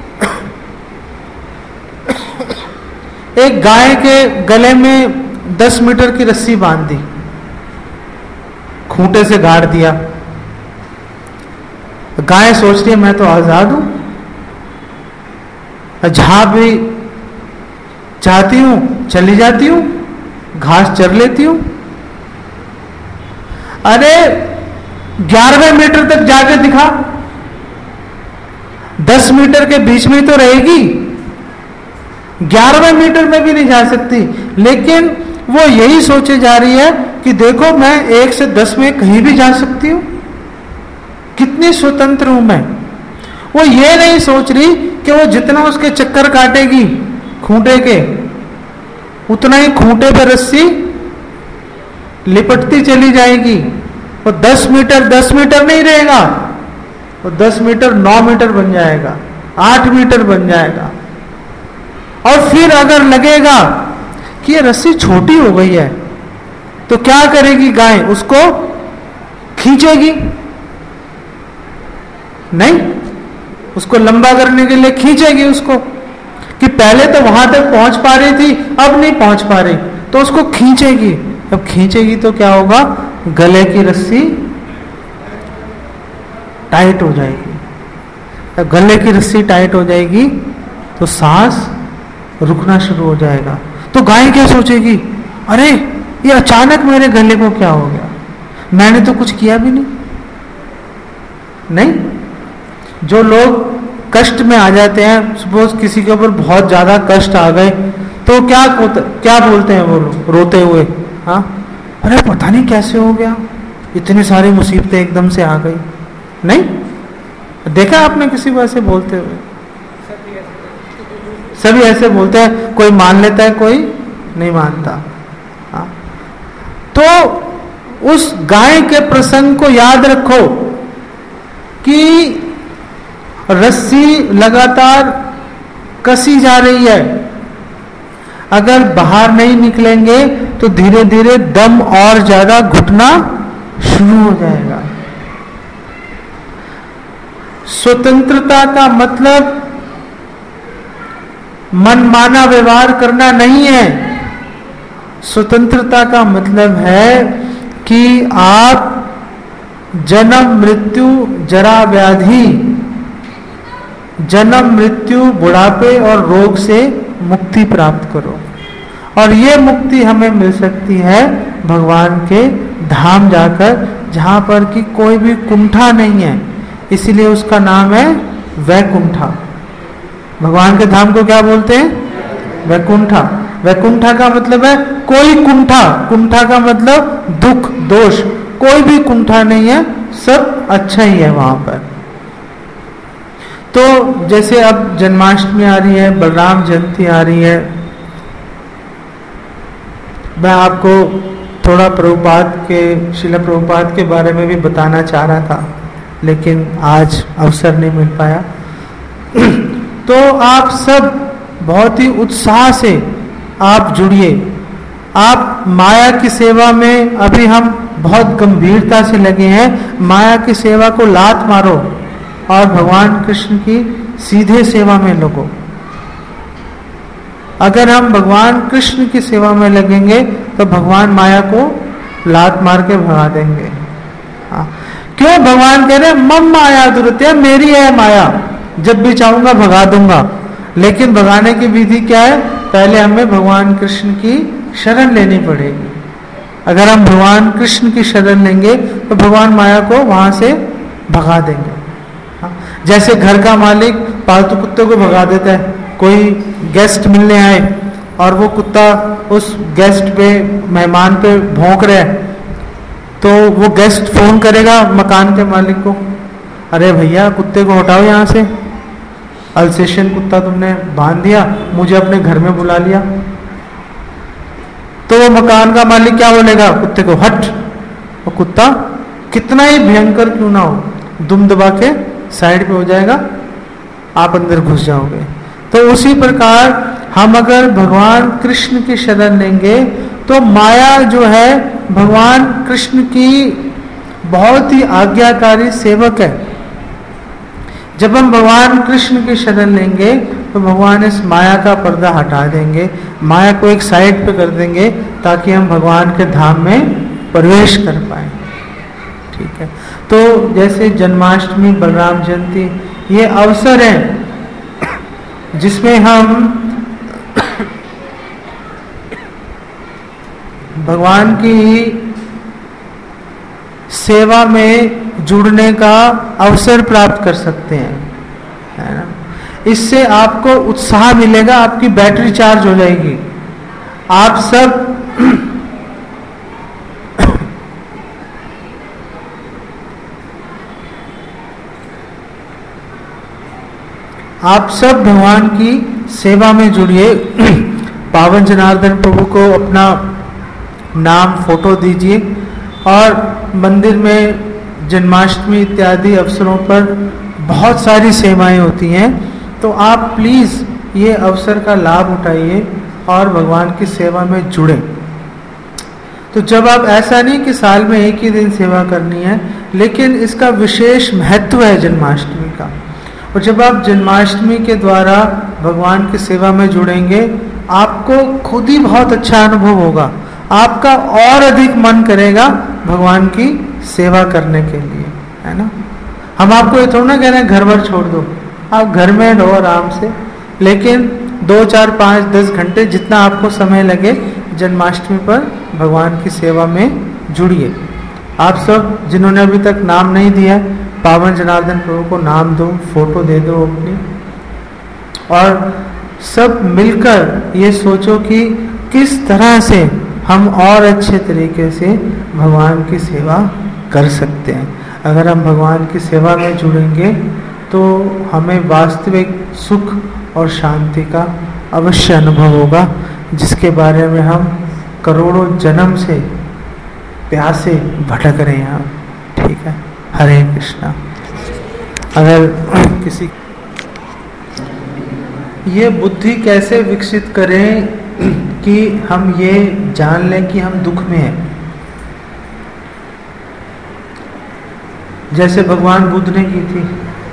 एक गाय के गले में दस मीटर की रस्सी बांध दी, खूंटे से गाड़ दिया। गाय सोच रही है मैं तो आजाद हूं, जहां भी चाहती हूं चली जाती हूं, घास चर लेती हूं। अरे ग्यारहवें मीटर तक जाके दिखा, दस मीटर के बीच में तो रहेगी, ग्यारहवें मीटर में भी नहीं जा सकती, लेकिन वो यही सोचे जा रही है कि देखो मैं एक से दस में कहीं भी जा सकती हूं, कितनी स्वतंत्र हूं मैं। वो ये नहीं सोच रही कि वो जितना उसके चक्कर काटेगी खूंटे के, उतना ही खूंटे पर रस्सी लिपटती चली जाएगी। वो दस मीटर दस मीटर नहीं रहेगा, वो दस मीटर नौ मीटर बन जाएगा, आठ मीटर बन जाएगा। और फिर अगर लगेगा कि ये रस्सी छोटी हो गई है तो क्या करेगी गाय? उसको खींचेगी नहीं, उसको लंबा करने के लिए खींचेगी उसको, कि पहले तो वहां तक पहुंच पा रही थी अब नहीं पहुंच पा रही, तो उसको खींचेगी। अब खींचेगी तो क्या होगा? गले की रस्सी टाइट हो जाएगी। अब गले की रस्सी टाइट हो जाएगी तो सांस रुकना शुरू हो जाएगा। तो गाय क्या सोचेगी? अरे ये अचानक मेरे गले को क्या हो गया, मैंने तो कुछ किया भी नहीं। नहीं, जो लोग कष्ट में आ जाते हैं, सपोज किसी के ऊपर बहुत ज्यादा कष्ट आ गए, तो क्या क्या बोलते हैं वो लोग रोते हुए? हाँ, अरे पता नहीं कैसे हो गया, इतनी सारी मुसीबतें एकदम से आ गई। नहीं देखा आपने किसी को ऐसे बोलते हुए? सभी ऐसे बोलते हैं, कोई मान लेता है कोई नहीं मानता। हाँ? तो उस गाय के प्रसंग को याद रखो कि रस्सी लगातार कसी जा रही है, अगर बाहर नहीं निकलेंगे तो धीरे धीरे दम और ज्यादा घुटना शुरू हो जाएगा। स्वतंत्रता का मतलब मनमाना व्यवहार करना नहीं है। स्वतंत्रता का मतलब है कि आप जन्म मृत्यु जरा व्याधि, जन्म मृत्यु बुढ़ापे और रोग से मुक्ति प्राप्त करो। और ये मुक्ति हमें मिल सकती है भगवान के धाम जाकर, जहाँ पर कि कोई भी कुंठा नहीं है, इसीलिए उसका नाम है वैकुंठा। भगवान के धाम को क्या बोलते हैं? वैकुंठा। वैकुंठा का मतलब है कोई कुंठा, कुंठा का मतलब दुख, दोष, कोई भी कुंठा नहीं है, सब अच्छा ही है वहां पर। तो जैसे अब जन्माष्टमी आ रही है, बलराम जयंती आ रही है, मैं आपको थोड़ा प्रभुपाद के, श्रील प्रभुपाद के बारे में भी बताना चाह रहा था, लेकिन आज अवसर नहीं मिल पाया। तो आप सब बहुत ही उत्साह से आप जुड़िए। आप माया की सेवा में अभी हम बहुत गंभीरता से लगे हैं, माया की सेवा को लात मारो और भगवान कृष्ण की सीधे सेवा में लगो। अगर हम भगवान कृष्ण की सेवा में लगेंगे तो भगवान माया को लात मार के भगा देंगे। हाँ। क्यों? भगवान कह रहे मम माया दुरत्या, मेरी है माया, जब भी चाहूंगा भगा दूंगा। लेकिन भगाने की विधि क्या है? पहले हमें भगवान कृष्ण की शरण लेनी पड़ेगी। अगर हम भगवान कृष्ण की शरण लेंगे तो भगवान माया को वहां से भगा देंगे। हाँ। जैसे घर का मालिक पालतू कुत्ते को भगा देता है। कोई गेस्ट मिलने आए और वो कुत्ता उस गेस्ट पे, मेहमान पे भौंक रहा है, तो वो गेस्ट फोन करेगा मकान के मालिक को, अरे भैया कुत्ते को हटाओ यहाँ से, अल्सेशियन कुत्ता तुमने बांध दिया, मुझे अपने घर में बुला लिया। तो वो मकान का मालिक क्या बोलेगा? कुत्ते को हट। वो कुत्ता कितना ही भयंकर क्यों ना हो, दुम दबा के साइड पे हो जाएगा, आप अंदर घुस जाओगे। तो उसी प्रकार हम अगर भगवान कृष्ण की शरण लेंगे तो माया जो है भगवान कृष्ण की बहुत ही आज्ञाकारी सेवक है। जब हम भगवान कृष्ण की शरण लेंगे तो भगवान इस माया का पर्दा हटा देंगे, माया को एक साइड पे कर देंगे, ताकि हम भगवान के धाम में प्रवेश कर पाए। ठीक है। तो जैसे जन्माष्टमी, बलराम जयंती, ये अवसर है जिसमें हम भगवान की सेवा में जुड़ने का अवसर प्राप्त कर सकते हैं, है ना। इससे आपको उत्साह मिलेगा, आपकी बैटरी चार्ज हो जाएगी। आप सब आप सब भगवान की सेवा में जुड़िए। पावन जनार्दन प्रभु को अपना नाम, फोटो दीजिए और मंदिर में जन्माष्टमी इत्यादि अवसरों पर बहुत सारी सेवाएं होती हैं, तो आप प्लीज़ ये अवसर का लाभ उठाइए और भगवान की सेवा में जुड़ें। तो जब आप, ऐसा नहीं कि साल में एक ही दिन सेवा करनी है, लेकिन इसका विशेष महत्व है जन्माष्टमी का। और जब आप जन्माष्टमी के द्वारा भगवान की सेवा में जुड़ेंगे, आपको खुद ही बहुत अच्छा अनुभव होगा, आपका और अधिक मन करेगा भगवान की सेवा करने के लिए, है ना। हम आपको ये थोड़ा ना कह रहे हैं घर भर छोड़ दो, आप घर में रहो आराम से, लेकिन दो चार पाँच दस घंटे जितना आपको समय लगे जन्माष्टमी पर भगवान की सेवा में जुड़िए। आप सब जिन्होंने अभी तक नाम नहीं दिया, पावन जनार्दन प्रभु को नाम दो, फोटो दे दो अपनी, और सब मिलकर ये सोचो कि किस तरह से हम और अच्छे तरीके से भगवान की सेवा कर सकते हैं। अगर हम भगवान की सेवा में जुड़ेंगे तो हमें वास्तविक सुख और शांति का अवश्य अनुभव होगा, जिसके बारे में हम करोड़ों जन्म से प्यासे भटक रहे हैं। ठीक है। हरे कृष्णा। अगर किसी ये बुद्धि कैसे विकसित करें कि हम ये जान लें कि हम दुख में हैं। जैसे भगवान बुद्ध ने की थी,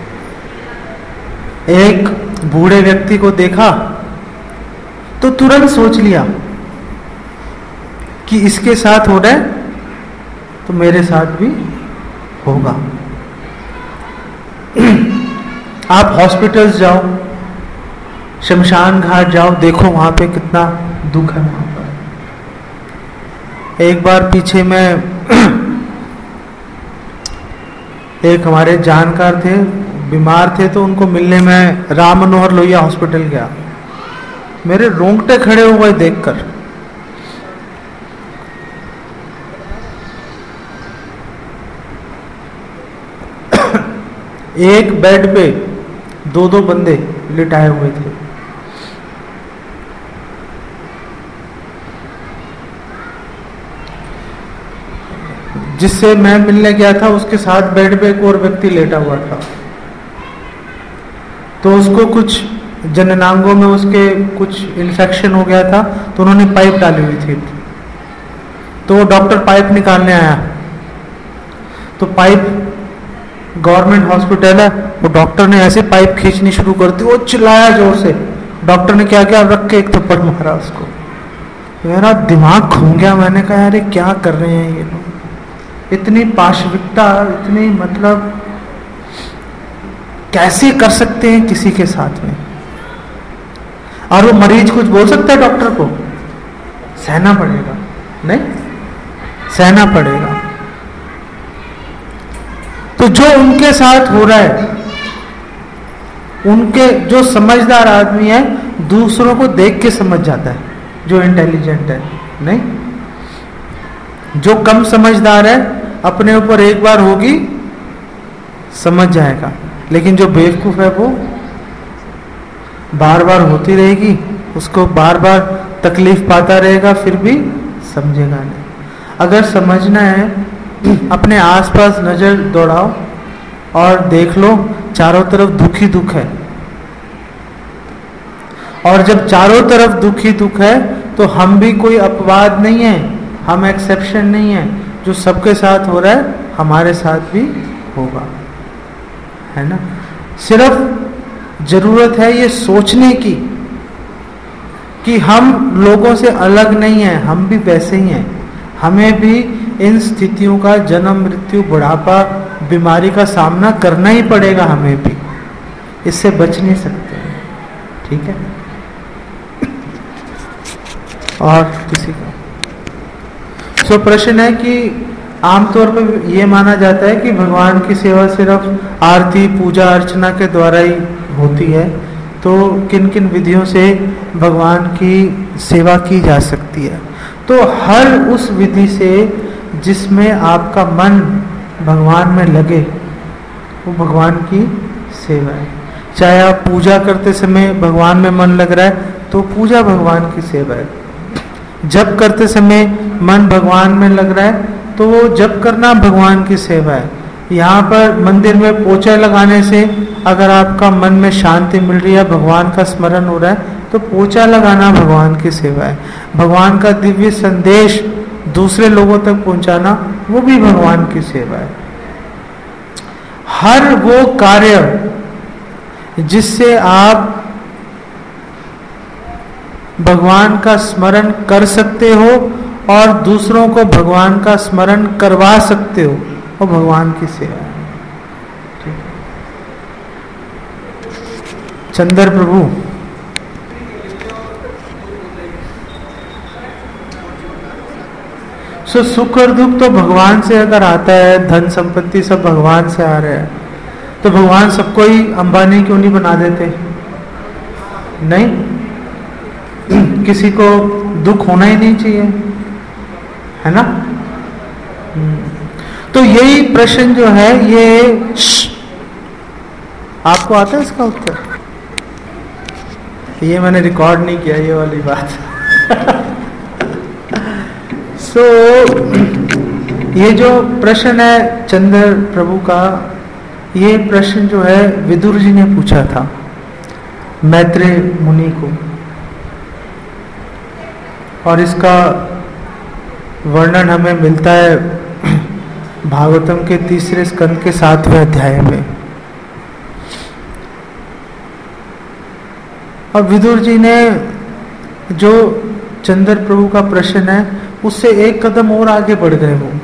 एक बूढ़े व्यक्ति को देखा तो तुरंत सोच लिया कि इसके साथ हो रहा है तो मेरे साथ भी होगा। आप हॉस्पिटल्स जाओ शमशान घाट जाओ, देखो वहां पे कितना दुख है वहां पर। एक बार पीछे में एक हमारे जानकार थे, बीमार थे, तो उनको मिलने में राम मनोहर लोहिया हॉस्पिटल गया। मेरे रोंगटे खड़े हो गए देखकर। एक बेड पे दो दो बंदे लिटाए हुए थे। जिससे मैं मिलने गया था उसके साथ बेड पे एक और व्यक्ति लेटा हुआ था। तो उसको कुछ जननांगों में उसके कुछ इन्फेक्शन हो गया था, तो उन्होंने पाइप डाली हुई थी। तो वो डॉक्टर पाइप निकालने आया, तो पाइप गवर्नमेंट हॉस्पिटल है, वो डॉक्टर ने ऐसे पाइप खींचनी शुरू कर दी। वो चिल्लाया जोर से। डॉक्टर ने क्या क्या रख के एक थप्पड़ मारा उसको। मेरा दिमाग घूम गया। मैंने कहा अरे क्या कर रहे हैं ये लोग, इतनी पाशविकता, इतनी मतलब कैसे कर सकते हैं किसी के साथ में। और वो मरीज कुछ बोल सकता है डॉक्टर को? सहना पड़ेगा, नहीं सहना पड़ेगा। तो जो उनके साथ हो रहा है, उनके जो समझदार आदमी है दूसरों को देख के समझ जाता है, जो इंटेलिजेंट है, नहीं। जो कम समझदार है अपने ऊपर एक बार होगी समझ जाएगा, लेकिन जो बेवकूफ है वो बार बार होती रहेगी, उसको बार बार तकलीफ पाता रहेगा, फिर भी समझेगा नहीं। अगर समझना है अपने आसपास नजर दौड़ाओ और देख लो चारों तरफ दुख ही दुख है। और जब चारों तरफ दुख ही दुख है तो हम भी कोई अपवाद नहीं है, हम एक्सेप्शन नहीं है। जो सबके साथ हो रहा है हमारे साथ भी होगा, है ना। सिर्फ जरूरत है ये सोचने की कि हम लोगों से अलग नहीं है, हम भी वैसे ही हैं। हमें भी इन स्थितियों का, जन्म मृत्यु बुढ़ापा बीमारी का सामना करना ही पड़ेगा, हमें भी, इससे बच नहीं सकते, ठीक है। और किसी का सो प्रश्न है कि आमतौर पर यह माना जाता है कि भगवान की सेवा सिर्फ आरती पूजा अर्चना के द्वारा ही होती है, तो किन किन विधियों से भगवान की सेवा की जा सकती है? तो हर उस विधि से जिसमें आपका मन भगवान में लगे वो भगवान की सेवा है। चाहे आप पूजा करते समय भगवान में मन लग रहा है तो पूजा भगवान की सेवा है। जप करते समय मन भगवान में लग रहा है तो वो जप करना भगवान की सेवा है। यहाँ पर मंदिर में पोछा लगाने से अगर आपका मन में शांति मिल रही है, भगवान का स्मरण हो रहा है, तो पोछा लगाना भगवान की सेवा है। भगवान का दिव्य संदेश दूसरे लोगों तक पहुंचाना वो भी भगवान की सेवा है। हर वो कार्य जिससे आप भगवान का स्मरण कर सकते हो और दूसरों को भगवान का स्मरण करवा सकते हो, वो भगवान की सेवा है। चंद्र प्रभु, सो सुख और दुख तो भगवान से अगर आता है, धन संपत्ति सब भगवान से आ रहा है, तो भगवान सबको ही अंबानी क्यों नहीं बना देते? नहीं, किसी को दुख होना ही नहीं चाहिए, है ना। तो यही प्रश्न जो है ये आपको आता है इसका उत्तर? ये मैंने रिकॉर्ड नहीं किया ये वाली बात। सो so, ये जो प्रश्न है चंद्र प्रभु का, ये प्रश्न जो है विदुर जी ने पूछा था मैत्रेय मुनि को, और इसका वर्णन हमें मिलता है भागवतम के तीसरे स्कंद के सातवें अध्याय में। अब विदुर जी ने जो चंद्र प्रभु का प्रश्न है उससे एक कदम और आगे बढ़ गए। वो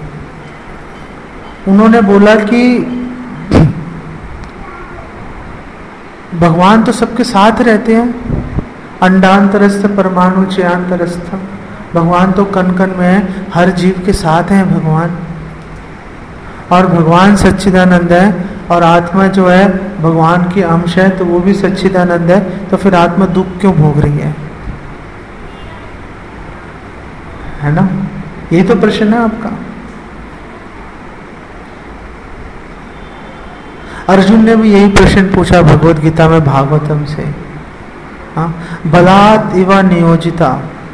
उन्होंने बोला कि भगवान तो सबके साथ रहते हैं। अंडांतरस्थ परमाणु चयांतरस्थ, भगवान तो कण कण में है, हर जीव के साथ हैं भगवान। और भगवान सच्चिदानंद है और आत्मा जो है भगवान की अंश है, तो वो भी सच्चिदानंद है, तो फिर आत्मा दुख क्यों भोग रही है? है ना? यही तो प्रश्न है आपका। अर्जुन ने भी यही प्रश्न पूछा भगवत गीता में भागवतम से। हाँ, बलात् इव नियोजिता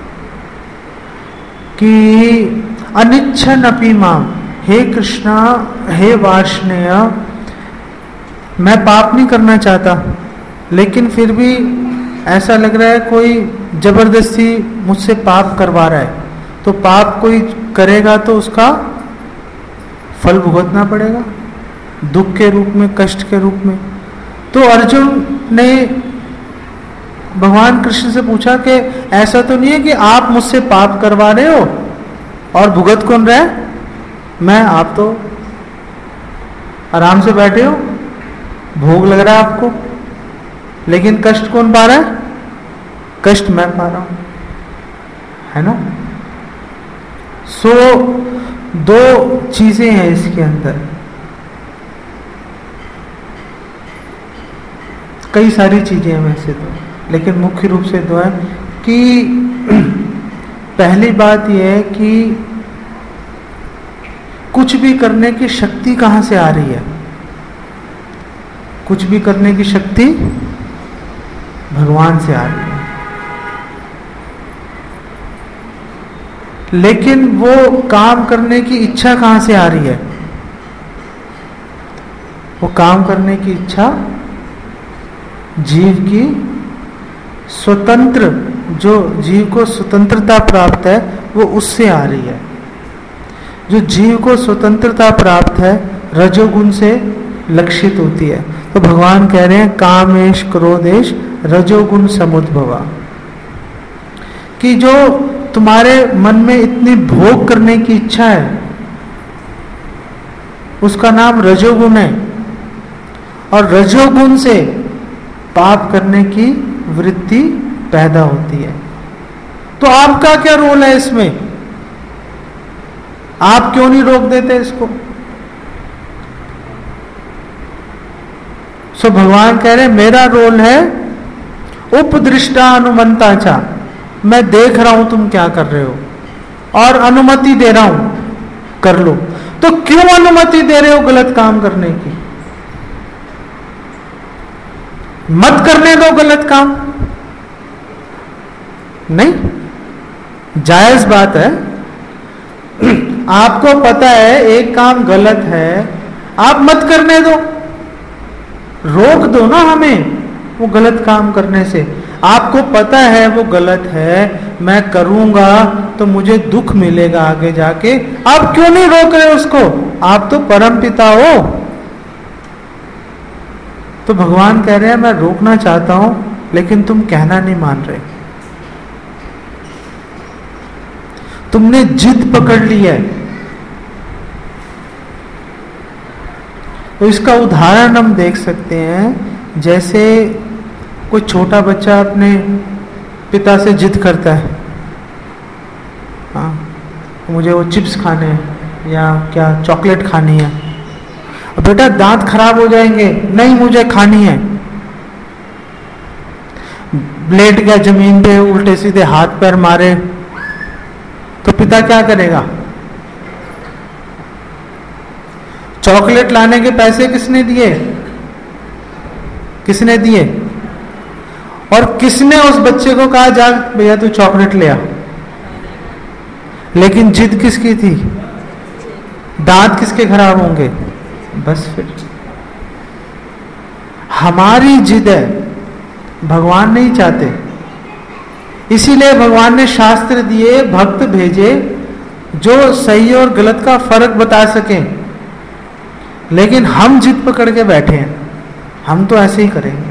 कि अनिच्छन अपि माम, हे कृष्णा हे वार्ष्णेय, मैं पाप नहीं करना चाहता, लेकिन फिर भी ऐसा लग रहा है कोई जबरदस्ती मुझसे पाप करवा रहा है, तो पाप कोई करेगा तो उसका फल भुगतना पड़ेगा, दुख के रूप में, कष्ट के रूप में। तो अर्जुन ने भगवान कृष्ण से पूछा कि ऐसा तो नहीं है कि आप मुझसे पाप करवा रहे हो और भुगत कौन रहा है? मैं। आप तो आराम से बैठे हो, भोग लग रहा है आपको, लेकिन कष्ट कौन पा रहा है? कष्ट मैं पा रहा हूं, है ना? सो दो चीजें हैं इसके अंदर, कई सारी चीजें हैं वैसे तो, लेकिन मुख्य रूप से दो है कि पहली बात यह है कि कुछ भी करने की शक्ति कहां से आ रही है? कुछ भी करने की शक्ति भगवान से आ रही है, लेकिन वो काम करने की इच्छा कहां से आ रही है? वो काम करने की इच्छा जीव की स्वतंत्र, जो जीव को स्वतंत्रता प्राप्त है वो उससे आ रही है। जो जीव को स्वतंत्रता प्राप्त है रजोगुण से लक्षित होती है। तो भगवान कह रहे हैं कामेश क्रोधेश रजोगुण समुद्भवा, कि जो तुम्हारे मन में इतनी भोग करने की इच्छा है उसका नाम रजोगुण है, और रजोगुण से पाप करने की वृत्ति पैदा होती है। तो आपका क्या रोल है इसमें? आप क्यों नहीं रोक देते इसको? सो भगवान कह रहे हैं मेरा रोल है उपदृष्टा अनुमंता चा, मैं देख रहा हूं तुम क्या कर रहे हो और अनुमति दे रहा हूं, कर लो। तो क्यों अनुमति दे रहे हो गलत काम करने की? मत करने दो गलत काम, नहीं, जायज बात है। आपको पता है एक काम गलत है, आप मत करने दो, रोक दो ना हमें वो गलत काम करने से। आपको पता है वो गलत है, मैं करूंगा तो मुझे दुख मिलेगा आगे जाके, आप क्यों नहीं रोक रहे उसको? आप तो परमपिता हो। तो भगवान कह रहे हैं मैं रोकना चाहता हूं, लेकिन तुम कहना नहीं मान रहे, तुमने जिद पकड़ ली है। तो इसका उदाहरण हम देख सकते हैं, जैसे कोई छोटा बच्चा अपने पिता से जिद करता है, हाँ मुझे वो चिप्स खाने हैं या क्या चॉकलेट खानी है, बेटा दांत खराब हो जाएंगे, नहीं मुझे खानी है। लेट गया जमीन पे, उल्टे सीधे हाथ पैर मारे, तो पिता क्या करेगा? चॉकलेट लाने के पैसे किसने दिए? किसने दिए? और किसने उस बच्चे को कहा जा भैया तू चॉकलेट ले आ? लेकिन जिद किसकी थी? दांत किसके खराब होंगे? बस फिर हमारी जिद है, भगवान नहीं चाहते। इसीलिए भगवान ने शास्त्र दिए, भक्त भेजे जो सही और गलत का फर्क बता सकें। लेकिन हम जिद पकड़ के बैठे हैं, हम तो ऐसे ही करेंगे।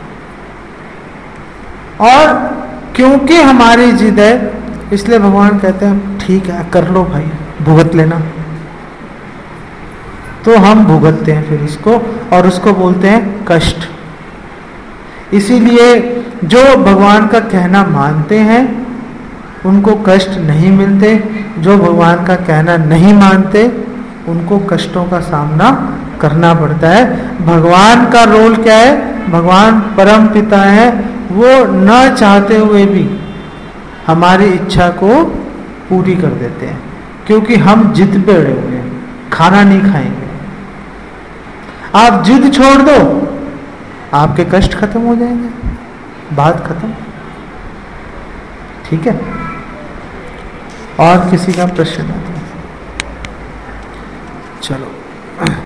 और क्योंकि हमारी जिद है इसलिए भगवान कहते हैं ठीक है कर लो भाई, भुगत लेना। तो हम भुगतते हैं फिर इसको, और उसको बोलते हैं कष्ट। इसीलिए जो भगवान का कहना मानते हैं उनको कष्ट नहीं मिलते, जो भगवान का कहना नहीं मानते उनको कष्टों का सामना करना पड़ता है। भगवान का रोल क्या है? भगवान परम पिता है, वो न चाहते हुए भी हमारी इच्छा को पूरी कर देते हैं, क्योंकि हम जिद पे अड़े हुए हैं, खाना नहीं खाएंगे। आप जिद छोड़ दो, आपके कष्ट खत्म हो जाएंगे, बात खत्म। ठीक है? और किसी का प्रश्न? चलो।